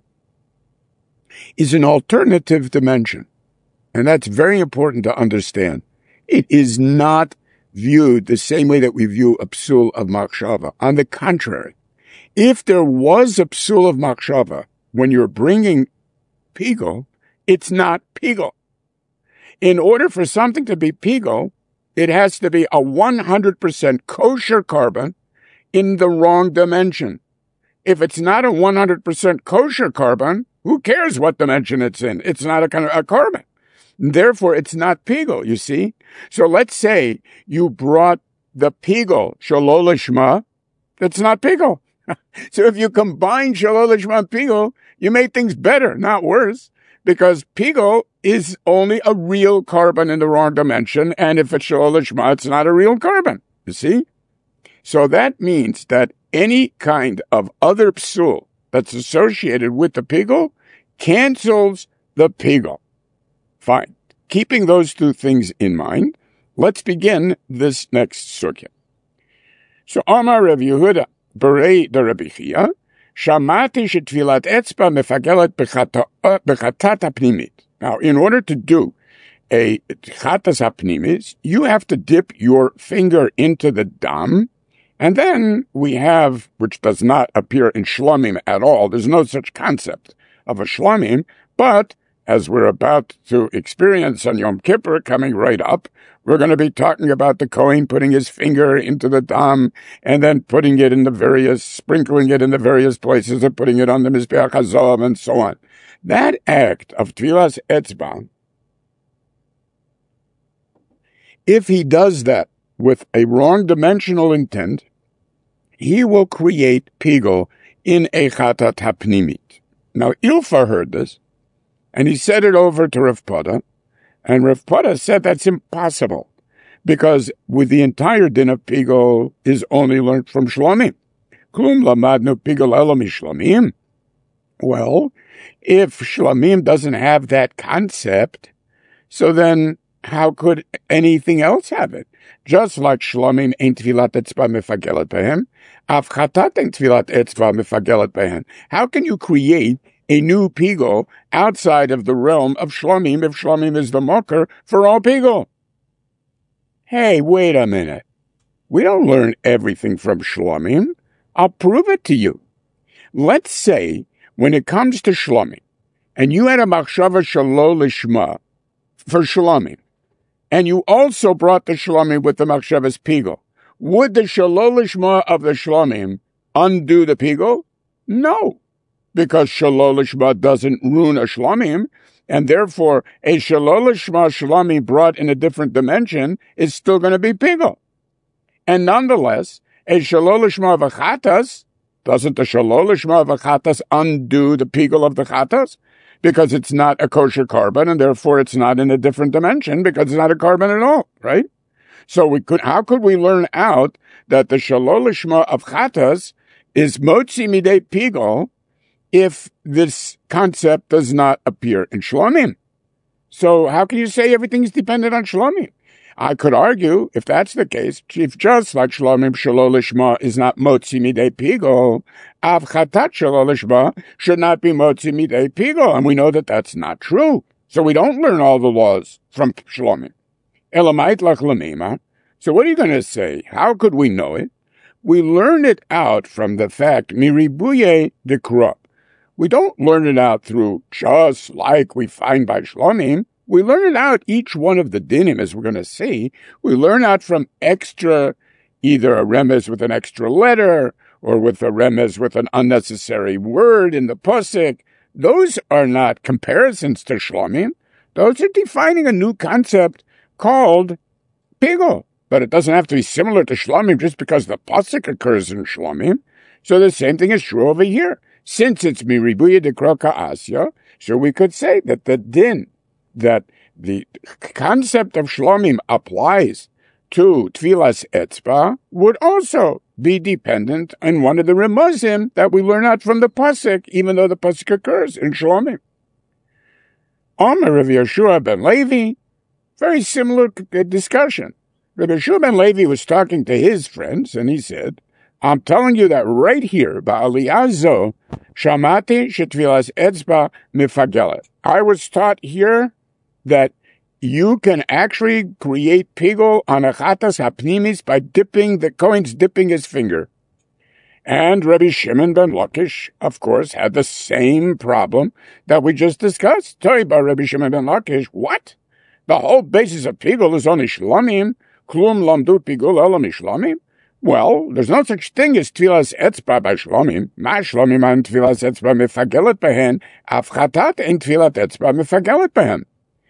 A: is an alternative dimension. And that's very important to understand. It is not viewed the same way that we view a psul of machshava. On the contrary, if there was a psul of machshava, when you're bringing pigul, it's not pigul. In order for something to be pigul, it has to be a 100% kosher carbon in the wrong dimension. If it's not a 100% kosher carbon, who cares what dimension it's in? It's not a carbon. Therefore, it's not pigul, you see? So let's say you brought the pigul, shalol lishma, that's not pigul. So if you combine shalol lishma and pigul, you make things better, not worse, because pigul is only a real carbon in the wrong dimension, and if it's shalol lishma, it's not a real carbon, you see? So that means that any kind of other psul that's associated with the pigul cancels the pigul. Fine. Keeping those two things in mind, let's begin this next sugya. So, Amar Rav Yehuda, Berei de Rabbi Chia, Shamati shetfilat etzba mefagelet bechatat hapnimit. Now, in order to do a chatas hapnimis, you have to dip your finger into the dam, and then we have, which does not appear in shlomim at all, there's no such concept of a shlomim, but as we're about to experience on Yom Kippur coming right up, we're going to be talking about the Kohen putting his finger into the dam and then putting it in the various, sprinkling it in the various places and putting it on the Mizbeach HaZahav and so on. That act of Tfilas Etzba, if he does that with a wrong dimensional intent, he will create pigul in a chatat hapnimit. Now, Ilfa heard this, and he said it over to Rav Pada, and Rav Pada said that's impossible, because with the entire din of pigul is only learned from shlomim. Klum lamadnu pigul elo mishlomim. Well, if shlomim doesn't have that concept, so then how could anything else have it? Just like shlomim ain't tfilat etzba mefagelet behem, af chatat ain't tfilat etzba mefagelet behem. How can you create a new pigul outside of the realm of shlomim if shlomim is the mocker for all pigul? Hey, wait a minute. We don't learn everything from shlomim. I'll prove it to you. Let's say when it comes to shlomim, and you had a machshava shalol lishma for shlomim, and you also brought the shlomim with the machshavas pigul, would the shalol lishma of the shlomim undo the pigul? No, because shalol lishma doesn't ruin a shlomim, and therefore a shalol lishma shlomim brought in a different dimension is still going to be pigul. And nonetheless, a shalol lishma of a chatas, doesn't the shalol lishma of a chatas undo the pigul of the chatas? Because it's not a kosher carbon, and therefore it's not in a different dimension, because it's not a carbon at all, right? So how could we learn out that the shalol lishma of chatas is motzi midei pigul if this concept does not appear in shlomim? So how can you say everything's dependent on shlomim? I could argue, if that's the case, if just like shlomim shalol lishma is not motzi midei pigul, av chatat shalol lishma should not be motzi midei pigul, and we know that that's not true. So we don't learn all the laws from shlomim. Elamait lach lamima. So what are you going to say? How could we know it? We learn it out from the fact miribuye dekra. We don't learn it out through just like we find by shlomim. We learn it out, each one of the dinim, as we're going to see. We learn out from extra, either a remez with an extra letter, or with a remez with an unnecessary word in the posik. Those are not comparisons to shlomim. Those are defining a new concept called pigul. But it doesn't have to be similar to shlomim just because the posik occurs in shlomim. So the same thing is true over here. Since it's miribuya de kroka asya, so we could say that the din that the concept of shlomim applies to Tfilas Etzba would also be dependent on one of the remuzim that we learn out from the pasuk, even though the pasuk occurs in shlomim. Omer Rav Yeshua ben Levi, very similar discussion. Rav Yeshua ben Levi was talking to his friends, and he said, I'm telling you that right here, Ba'aliyah zo, shamati shetvilas etzba mifagelet. I was taught here that you can actually create pigul on a chatas hapnimis by dipping his finger. And Rabbi Shimon ben Lakish, of course, had the same problem that we just discussed. Tell you about Rabbi Shimon ben Lakish. What? The whole basis of pigul is only shlamim. Klum lamdu pigul elam shlamim. Well, there's no such thing as tfilas etzba by shlomim. Ma shlomim an tfilas etzba mefagelet behen, af chatat en tfilat etzba mefagelet behen.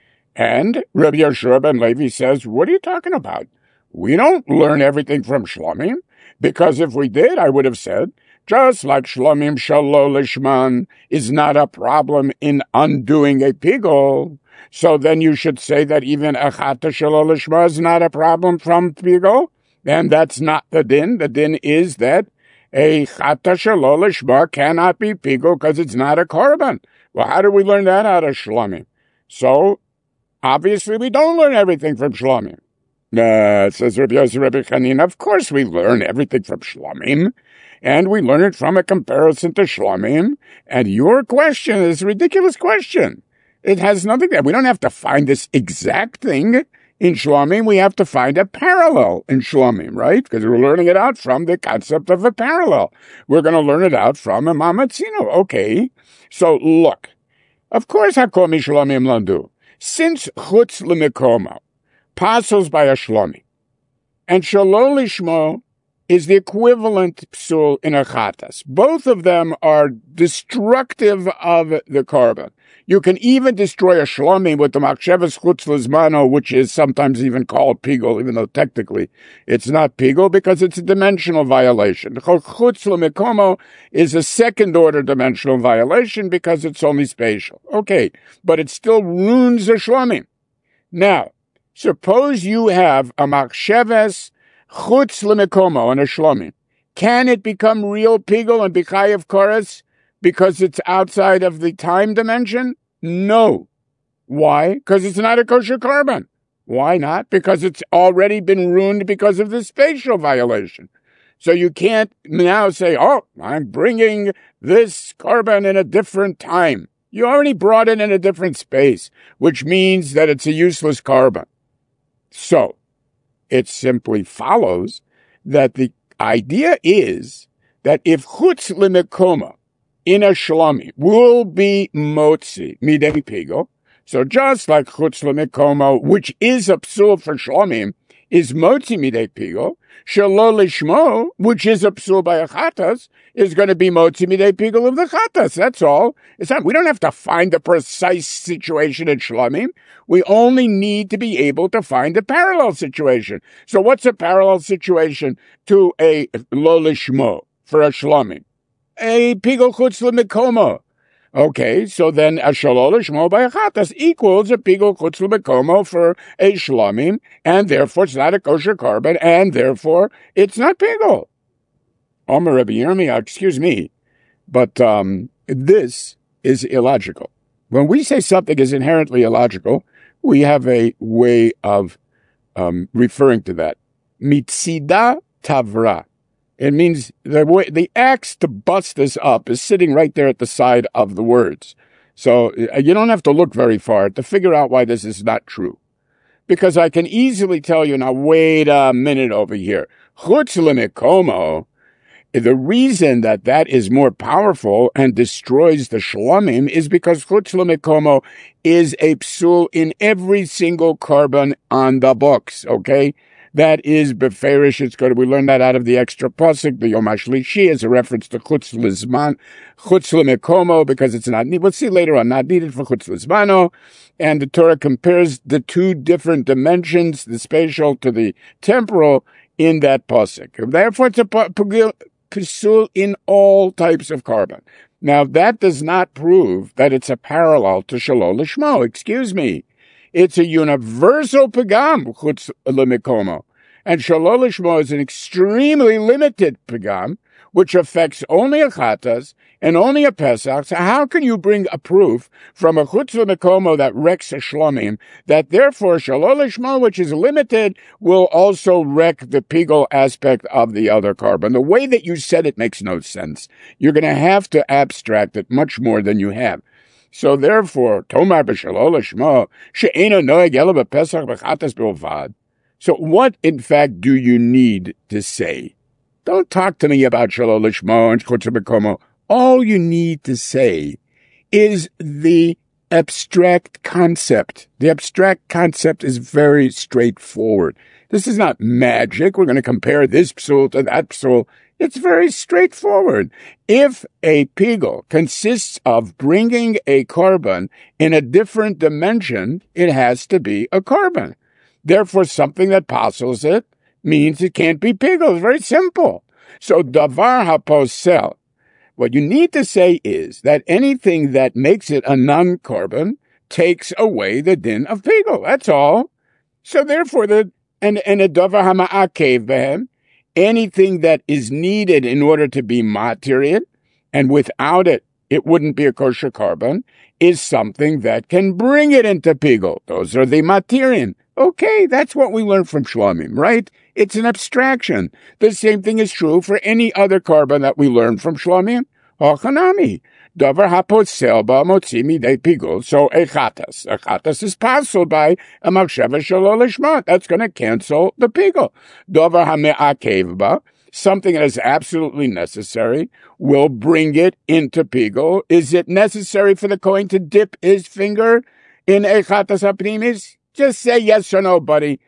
A: And Rabbi Yeshua ben Levi says, what are you talking about? We don't learn everything from shlomim, because if we did, I would have said, just like shlomim shalo lishman is not a problem in undoing a pigul, so then you should say that even a chata shalo lishma is not a problem from pigul. And that's not the din. The din is that a chata shelo lishma cannot be pigul because it's not a korban. Well, how do we learn that out of shlomim? So, obviously, we don't learn everything from shlomim. Says Rabbi Yossi Rabbi Chanina, of course we learn everything from shlomim, and we learn it from a comparison to shlomim. And your question is a ridiculous question. It has nothing to do. We don't have to find this exact thing in shlomim. We have to find a parallel in shlomim, right? Because we're learning it out from the concept of a parallel. We're going to learn it out from a mamatzino. Okay. So look, of course, hakol mishlomim landu. Since chutz lemikomo passes by a shlomi, and shalo lishmo is the equivalent psul in a chatas. Both of them are destructive of the korban. You can even destroy a shlomi with the machshavas chutz lizmano, which is sometimes even called pigul, even though technically it's not pigul because it's a dimensional violation. Chutz lemikomo is a second-order dimensional violation because it's only spatial. Okay, but it still ruins a shlomi. Now, suppose you have a machshavas chutz lemikomo and a shlomi. Can it become real pigul and bichayev koras because it's outside of the time dimension? No. Why? Because it's not a kosher korban. Why not? Because it's already been ruined because of the spatial violation. So you can't now say, oh, I'm bringing this korban in a different time. You already brought it in a different space, which means that it's a useless korban. So, it simply follows that the idea is that if chutz lemikomo in a shlami will be motzi midei pigul, so just like chutz lemikomo, which is a psul for shlomim, is motzi midei pigul, shelo lishmo, which is a psul by a chatas, is going to be motzi midei pigul of the chatas. That's all. It's not. We don't have to find the precise situation in shlomim. We only need to be able to find a parallel situation. So what's a parallel situation to a lo lishmo for a shlomim? A pigul chutz lemikomo. Okay, so then a shelo lishmo by a chatas equals a pigul chutz lemikomo for a shlomim, and therefore it's not a kosher korban, and therefore it's not pigul. Omer Rabbi Yirmiyah, excuse me, but this is illogical. When we say something is inherently illogical, we have a way of referring to that. Mitzida tavra. It means the axe to bust this up is sitting right there at the side of the words. So you don't have to look very far to figure out why this is not true. Because I can easily tell you, now wait a minute over here. Chutz lemikomo, the reason that is more powerful and destroys the shlomim is because chutz lemikomo is a psul in every single korban on the books, okay? That is beferish. It's good. We learned that out of the extra pasuk. The Yom HaShlishi is a reference to chutz lizman, chutz lemikomo, because it's not needed. We'll see later on, not needed for chutz lizmano. And the Torah compares the two different dimensions, the spatial to the temporal, in that pasuk. Therefore, it's a psul in all types of korban. Now, that does not prove that it's a parallel to shelo lishmo. Excuse me. It's a universal pagam, chutz lemikomo. And shalol lishmo is an extremely limited pagam, which affects only a chatas and only a pesach. So how can you bring a proof from a chutz lemikomo that wrecks a shlomim, that therefore shalol lishmo, which is limited, will also wreck the pigul aspect of the other carbon? The way that you said it makes no sense. You're going to have to abstract it much more than you have. So therefore, Tomar b'shalol lishmo she'ena noeg ela b'pesach b'chatas bilvad. So what, in fact, do you need to say? Don't talk to me about shalol lishmo and chutz lemikomo. All you need to say is the abstract concept. The abstract concept is very straightforward. This is not magic. We're going to compare this psul to that psul. It's very straightforward. If a pigul consists of bringing a carbon in a different dimension, it has to be a carbon. Therefore, something that passels it means it can't be pigul. It's very simple. So, davar haposel. What you need to say is that anything that makes it a non-carbon takes away the din of pigul. That's all. So, therefore, a davar hama'akev behem, anything that is needed in order to be matir, and without it, it wouldn't be a kosher carbon, is something that can bring it into pigul. Those are the matirin. Okay, that's what we learned from Shlomim, right? It's an abstraction. The same thing is true for any other carbon that we learned from Shlomim. Hochanami. Davar haposel ba motzi midei pigul. So a chatas is passed by a machshava shalol lishma. That's going to cancel the pigul. Davar hame'akev ba, something that is absolutely necessary, will bring it into pigul. Is it necessary for the Kohen to dip his finger in a chatas hapnimis? Just say yes or no, buddy.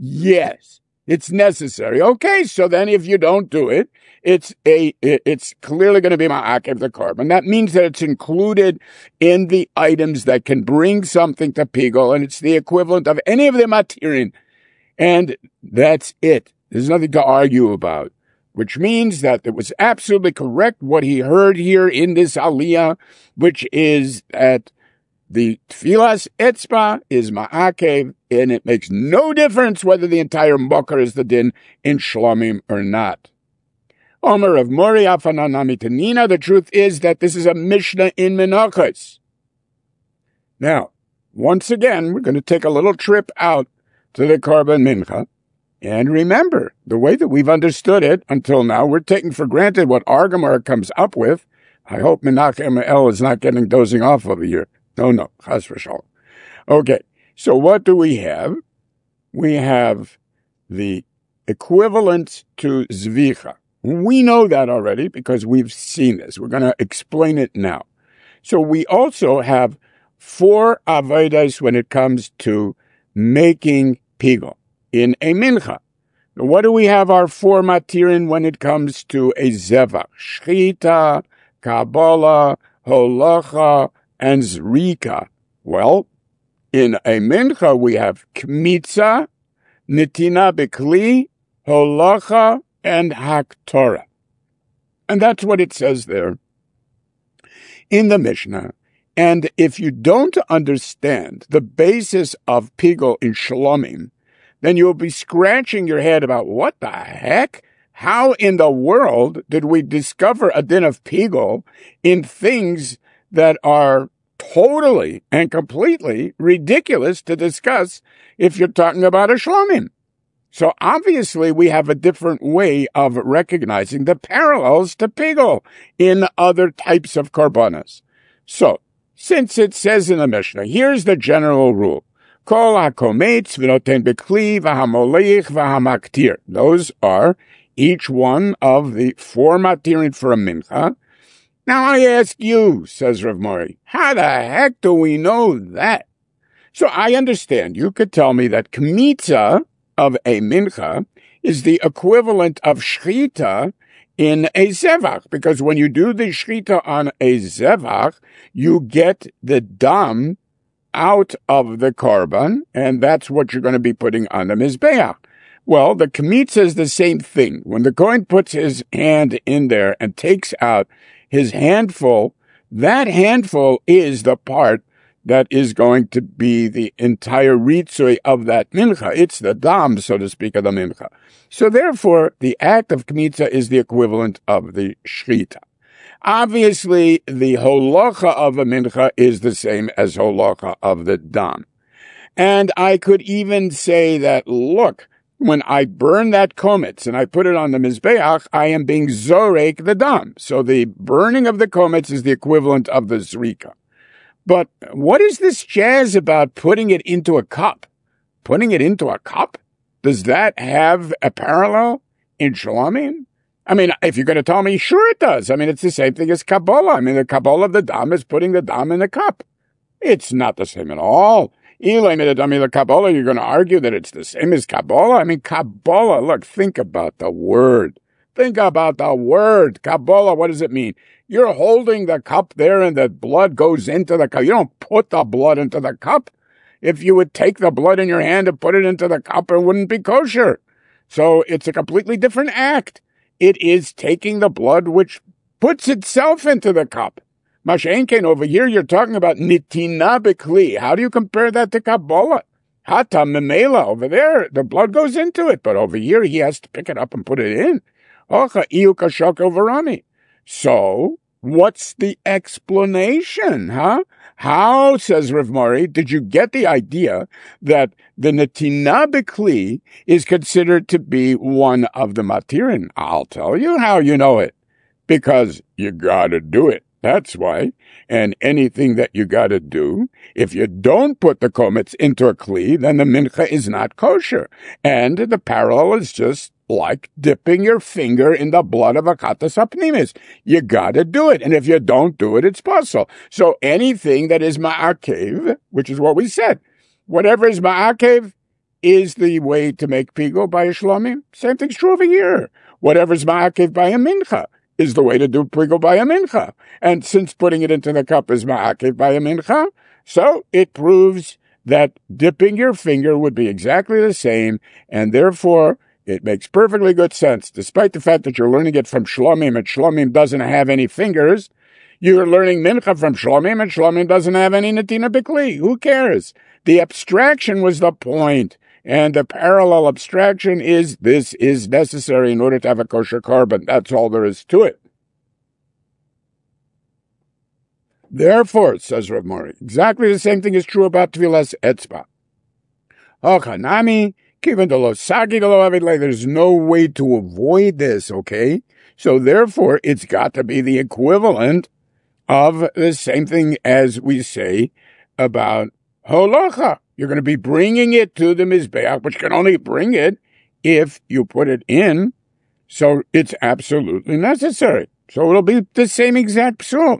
A: Yes, it's necessary. Okay, so then if you don't do it, it's clearly going to be ma'akev the carbon. That means that it's included in the items that can bring something to pigul, and it's the equivalent of any of the matirin. And that's it. There's nothing to argue about, which means that it was absolutely correct what he heard here in this aliyah, which is that the tfilas etzba is ma'akev, and it makes no difference whether the entire mokar is the din in shlomim or not. Omer of Mori Afananami Tanina, the truth is that this is a Mishnah in Menachos. Now, once again, we're going to take a little trip out to the Karban Mincha. And remember, the way that we've understood it until now, we're taking for granted what our Gemara comes up with. I hope Menachem El is not getting dozing off over here. No, chas v'shalom. Okay, so what do we have? We have the equivalent to zvicha. We know that already because we've seen this. We're going to explain it now. So we also have 4 avodas when it comes to making pigul in a mincha. What do we have our 4 matirin when it comes to a zevach? Shchita, kabbalah, holacha, and zrika. Well, in a mincha we have kmitza, nitina bekli, holacha, and haktorah. And that's what it says there in the Mishnah. And if you don't understand the basis of pigul in shlomim, then you'll be scratching your head about what the heck? How in the world did we discover a din of pigul in things that are totally and completely ridiculous to discuss if you're talking about a shlomim? So obviously we have a different way of recognizing the parallels to pigul in other types of karbanas. So, since it says in the Mishnah, here's the general rule. Kol hakometz v'noten bekli v'hamoleich v'hamaktir. Those are each one of the 4 matirin for a mincha. Now I ask you, says Rav Mori, how the heck do we know that? So I understand you could tell me that kmitza of a mincha is the equivalent of shchita in a zevach, because when you do the shchita on a zevach, you get the dam out of the carbon, and that's what you're going to be putting on the mizbeach. Well, the kmitza is the same thing. When the Kohen puts his hand in there and takes out his handful, that handful is the part that is going to be the entire ritzui of that mincha. It's the dam, so to speak, of the mincha. So therefore, the act of kmitza is the equivalent of the shchita. Obviously, the holacha of a mincha is the same as holacha of the dam. And I could even say that, look, when I burn that kometz and I put it on the mizbeach, I am being zorek the dam. So the burning of the kometz is the equivalent of the zrika. But what is this jazz about putting it into a cup? Putting it into a cup? Does that have a parallel in Shlomim? I mean, if you're going to tell me, sure it does. I mean, it's the same thing as Kabbalah. I mean, the Kabbalah of the dam is putting the dam in a cup. It's not the same at all. The Kabbalah, you're going to argue that it's the same as Kabbalah? I mean, Kabbalah, look, think about the word. Think about the word. Kabbalah, what does it mean? You're holding the cup there and the blood goes into the cup. You don't put the blood into the cup. If you would take the blood in your hand and put it into the cup, it wouldn't be kosher. So it's a completely different act. It is taking the blood which puts itself into the cup. Mashenken, over here, you're talking about nitina bekli. How do you compare that to Kabbalah? Hata memela, over there, the blood goes into it. But over here, he has to pick it up and put it in. Ocha iu kashok overami. So, what's the explanation, huh? How, says Rav Mori, did you get the idea that the netina bekli is considered to be one of the matirin? I'll tell you how you know it. Because you gotta do it. That's why. And anything that you gotta do, if you don't put the kometz into a kli, then the mincha is not kosher. And the parallel is just like dipping your finger in the blood of a katas apnimis. You gotta do it. And if you don't do it, it's possible. So anything that is ma'akev, which is what we said, whatever is ma'akev is the way to make pigo by a shlomim. Same thing's true over here. Whatever's ma'akev by a mincha is the way to do pigo by a mincha. And since putting it into the cup is ma'akev by a mincha, so it proves that dipping your finger would be exactly the same, and therefore it makes perfectly good sense. Despite the fact that you're learning it from Shlomim, and Shlomim doesn't have any fingers, you're learning mincha from Shlomim, and Shlomim doesn't have any netina bikli. Who cares? The abstraction was the point. And the parallel abstraction is this is necessary in order to have a kosher carbon. That's all there is to it. Therefore, says Rav Mori, exactly the same thing is true about Tvilas Etzba. Ochanami, given the Losagi to Loavidle, there's no way to avoid this, okay? So therefore, it's got to be the equivalent of the same thing as we say about Holacha. You're going to be bringing it to the Mizbeach, but you can only bring it if you put it in. So it's absolutely necessary. So it'll be the same exact psul.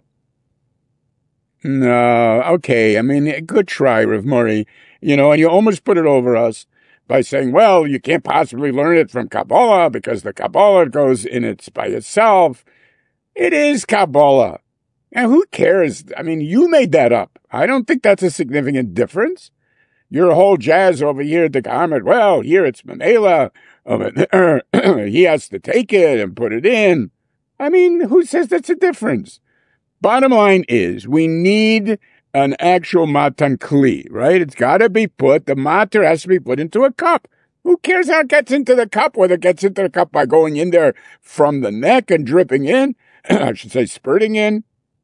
A: No, okay. I mean, good try, Rav Mori. And you almost put it over us by saying, well, you can't possibly learn it from Kabbalah because the Kabbalah goes in it by itself. It is Kabbalah. And who cares? I mean, you made that up. I don't think that's a significant difference. Your whole jazz over here at the garment, well, here it's Mamela. He has to take it and put it in. I mean, who says that's a difference? Bottom line is, we need an actual matan kli, right? It's got to be put, the matter has to be put into a cup. Who cares how it gets into the cup, whether it gets into the cup by going in there from the neck and dripping in, I should say spurting in,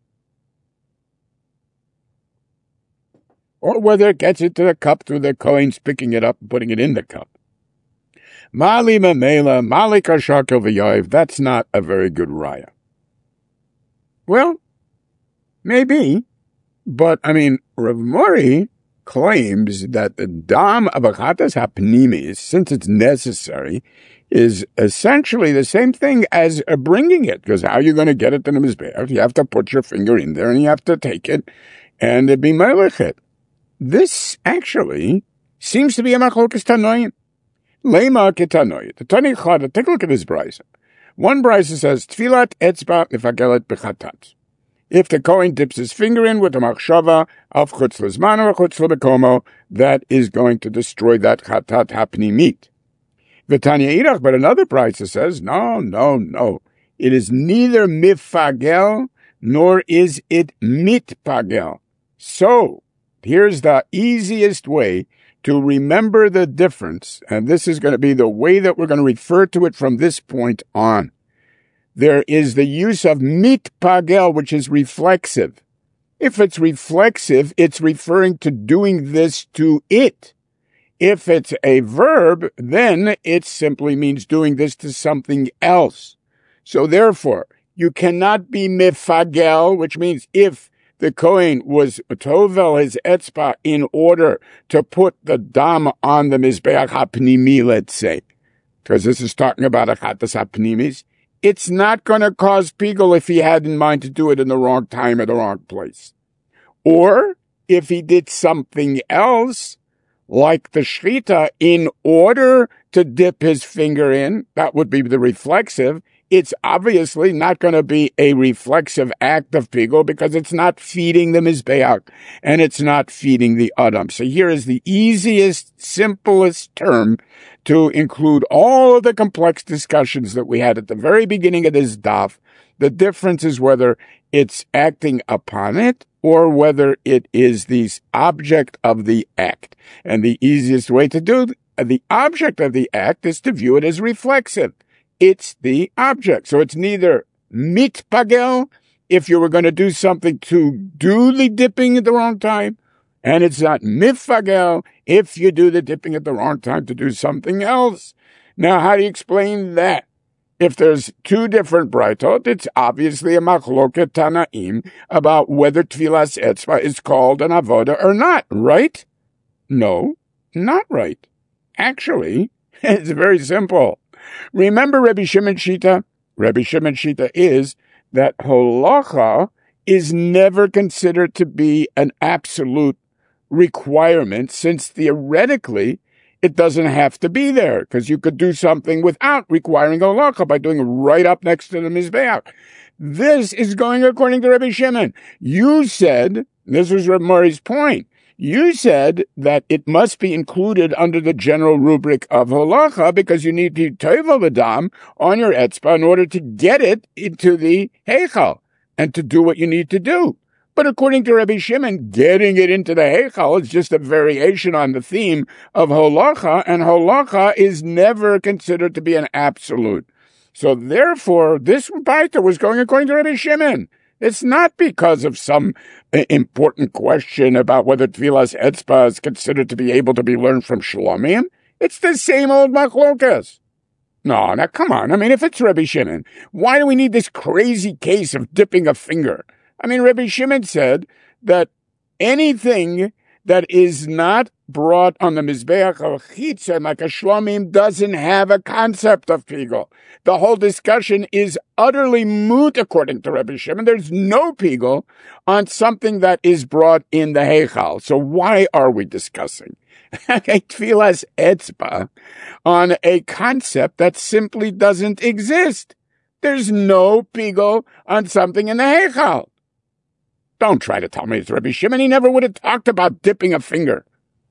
A: or whether it gets into the cup through the coins picking it up and putting it in the cup. Mali mamela, mali kashakel v'yoiv, that's not a very good raya. Well, maybe, but I mean, Rav Mori claims that the dam of achatas hapnimis, since it's necessary, is essentially the same thing as bringing it, because how are you going to get it to the mizbeach? You have to put your finger in there and you have to take it and be melechet. This actually seems to be a machlokas tanoim. Lema ketanoim. The Tani Chada, take a look at this brisa. One brisa says, Tfilat etzba mifagelet bechatat. If the Kohen dips his finger in with a machshava of chutz lezman or chutz lebekomo, that is going to destroy that chatat hapnimit. V'tanya irach, but another brisa says, no. It is neither mifagel nor is it mitpagel. So, Here's the easiest way to remember the difference, and this is going to be the way that we're going to refer to it from this point on. There is the use of mitpagel, which is reflexive. If it's reflexive, it's referring to doing this to it. If it's a verb, then it simply means doing this to something else. So therefore, you cannot be mifagel, which means if the Kohen was tovel his etzba in order to put the dam on the mizbeach hapnimi, let's say, because this is talking about achatas hapnimis, it's not going to cause pigul if he had in mind to do it in the wrong time or the wrong place. Or if he did something else, like the shchita, in order to dip his finger in, that would be the reflexive. It's obviously not going to be a reflexive act of pigul because it's not feeding the mizbeach and it's not feeding the adam. So here is the easiest, simplest term to include all of the complex discussions that we had at the very beginning of this daf. The difference is whether it's acting upon it or whether it is the object of the act. And the easiest way to do the object of the act is to view it as reflexive. It's the object. So it's neither mitpagel, if you were going to do something to do the dipping at the wrong time, and it's not mifagel, if you do the dipping at the wrong time to do something else. Now, how do you explain that? If there's two different braitot, it's obviously a machloket tanaim about whether tfilas etzba is called an avoda or not, right? No, not right. Actually, it's very simple. Remember Rabbi Shimon Shita? Rabbi Shimon Shita is that holacha is never considered to be an absolute requirement, since theoretically it doesn't have to be there, because you could do something without requiring holacha by doing it right up next to the mizbeach. This is going according to Rabbi Shimon. You said, this was Rabbi Mori's point, you said that it must be included under the general rubric of holacha because you need to tovel the dam on your etzba in order to get it into the heichal and to do what you need to do. But according to Rabbi Shimon, getting it into the heichal is just a variation on the theme of holacha, and holacha is never considered to be an absolute. So therefore, this baita was going according to Rabbi Shimon. It's not because of some important question about whether tfilas etzba is considered to be able to be learned from shlomim. It's the same old machlokas. No, now come on. I mean, if it's Rabbi Shimon, why do we need this crazy case of dipping a finger? I mean, Rabbi Shimon said that anything that is not brought on the mizbeach of chitzon, like a shlomim, doesn't have a concept of pigul. The whole discussion is utterly moot according to Rabbi Shimon. There's no pigul on something that is brought in the heichal. So why are we discussing a tfilas etzba on a concept that simply doesn't exist? There's no pigul on something in the heichal. Don't try to tell me it's Rabbi Shimon. He never would have talked about dipping a finger.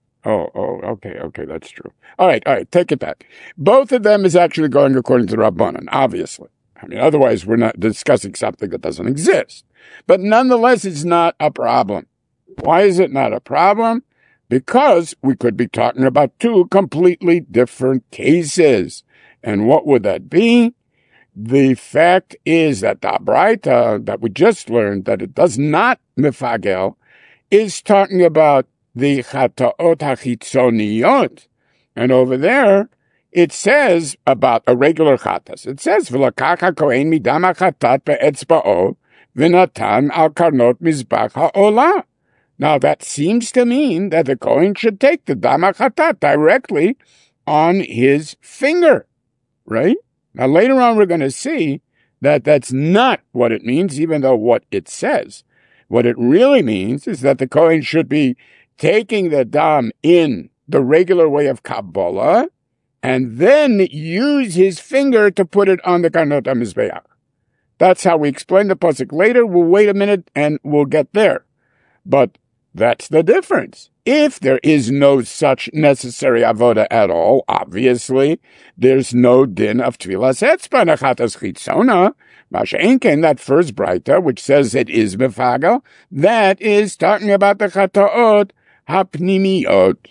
A: Okay, that's true. All right, take it back. Both of them is actually going according to Rabbanan, obviously. I mean, otherwise we're not discussing something that doesn't exist. But nonetheless, it's not a problem. Why is it not a problem? Because we could be talking about two completely different cases. And what would that be? The fact is that the Braita that we just learned, that it does not mifagel, is talking about the chataot hachitzoniyot. And over there, it says about a regular chatas. It says, v'lakach hakohen midam hachatat be'etzba'o v'natan al karnot mizbach ha'olah. Now, that seems to mean that the kohen should take the dam hachatat directly on his finger, right? Now, later on, we're going to see that that's not what it means, even though what it says. What it really means is that the kohen should be taking the dam in the regular way of Kabbalah and then use his finger to put it on the karnot hamizbeach. That's how we explain the pasuk later. We'll wait a minute and we'll get there. But that's the difference. If there is no such necessary avoda at all, obviously, there's no din of tfilas etzba nechatas chitzona. Masha'enken, that first braita, which says it is mefagel, that is talking about the chataot hapnimiot.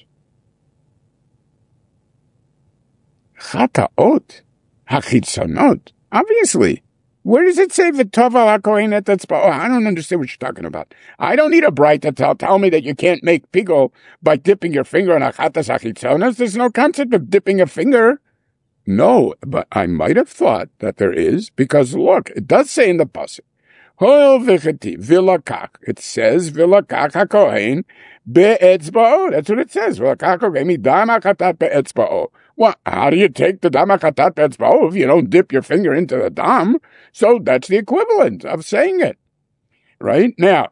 A: Chataot hachitzonot. Obviously. Where does it say v'toval hakohen et etzba'o? I don't understand what you're talking about. I don't need a bright to tell me that you can't make pigol by dipping your finger in achatas hachitzonos. There's no concept of dipping a finger. No, but I might have thought that there is, because look, it does say in the pasuk, Hoil v'cheti v'lakach. It says v'lakach hakohen be'etzba'o. That's what it says. V'lakach hakohen midam hachatat be'etzba'o. Well, how do you take the dam hachatat be'etzba'o if you don't dip your finger into the dam? So that's the equivalent of saying it. Right? Now,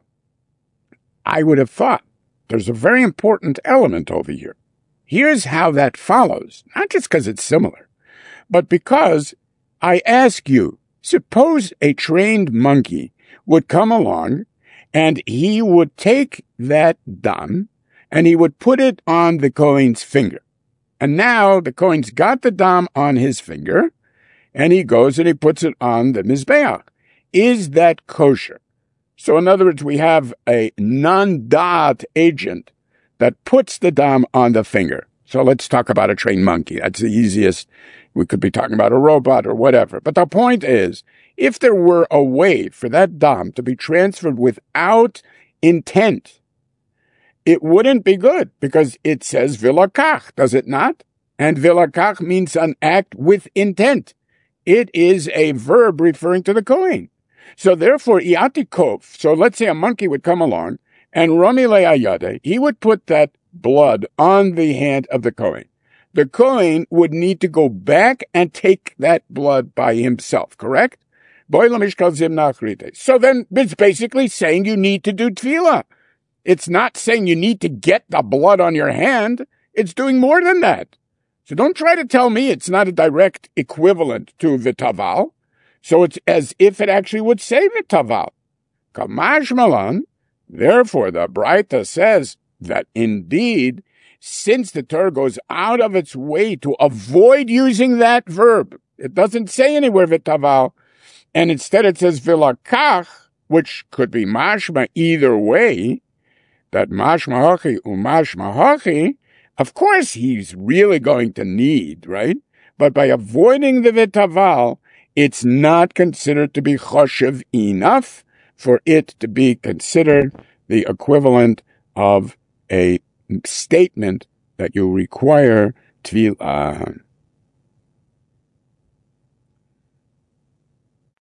A: I would have thought there's a very important element over here. Here's how that follows. Not just because it's similar, but because I ask you, suppose a trained monkey would come along and he would take that dam and he would put it on the Kohen's finger. And now the Kohen's got the dam on his finger and he goes and he puts it on the Mizbeach. Is that kosher? So in other words, we have a non-da'at agent that puts the dam on the finger. So let's talk about a trained monkey. That's the easiest. We could be talking about a robot or whatever. But the point is, if there were a way for that dam to be transferred without intent, it wouldn't be good because it says vilakach, does it not? And vilakach means an act with intent. It is a verb referring to the Kohen. So therefore, iatikov. So let's say a monkey would come along and romile ayade, he would put that blood on the hand of the Kohen. The Kohen would need to go back and take that blood by himself, correct? So then it's basically saying you need to do tefillah. It's not saying you need to get the blood on your hand. It's doing more than that. So don't try to tell me it's not a direct equivalent to v'taval. So it's as if it actually would say v'taval. Kamash malan. Therefore, the Braita says that indeed, since the Torah goes out of its way to avoid using that verb, it doesn't say anywhere v'taval, and instead it says vilakach, which could be mashma either way, that mashma hachi umashma hachi, of course he's really going to need, right? But by avoiding the v'taval, it's not considered to be choshev enough for it to be considered the equivalent of a statement that you require tefillah.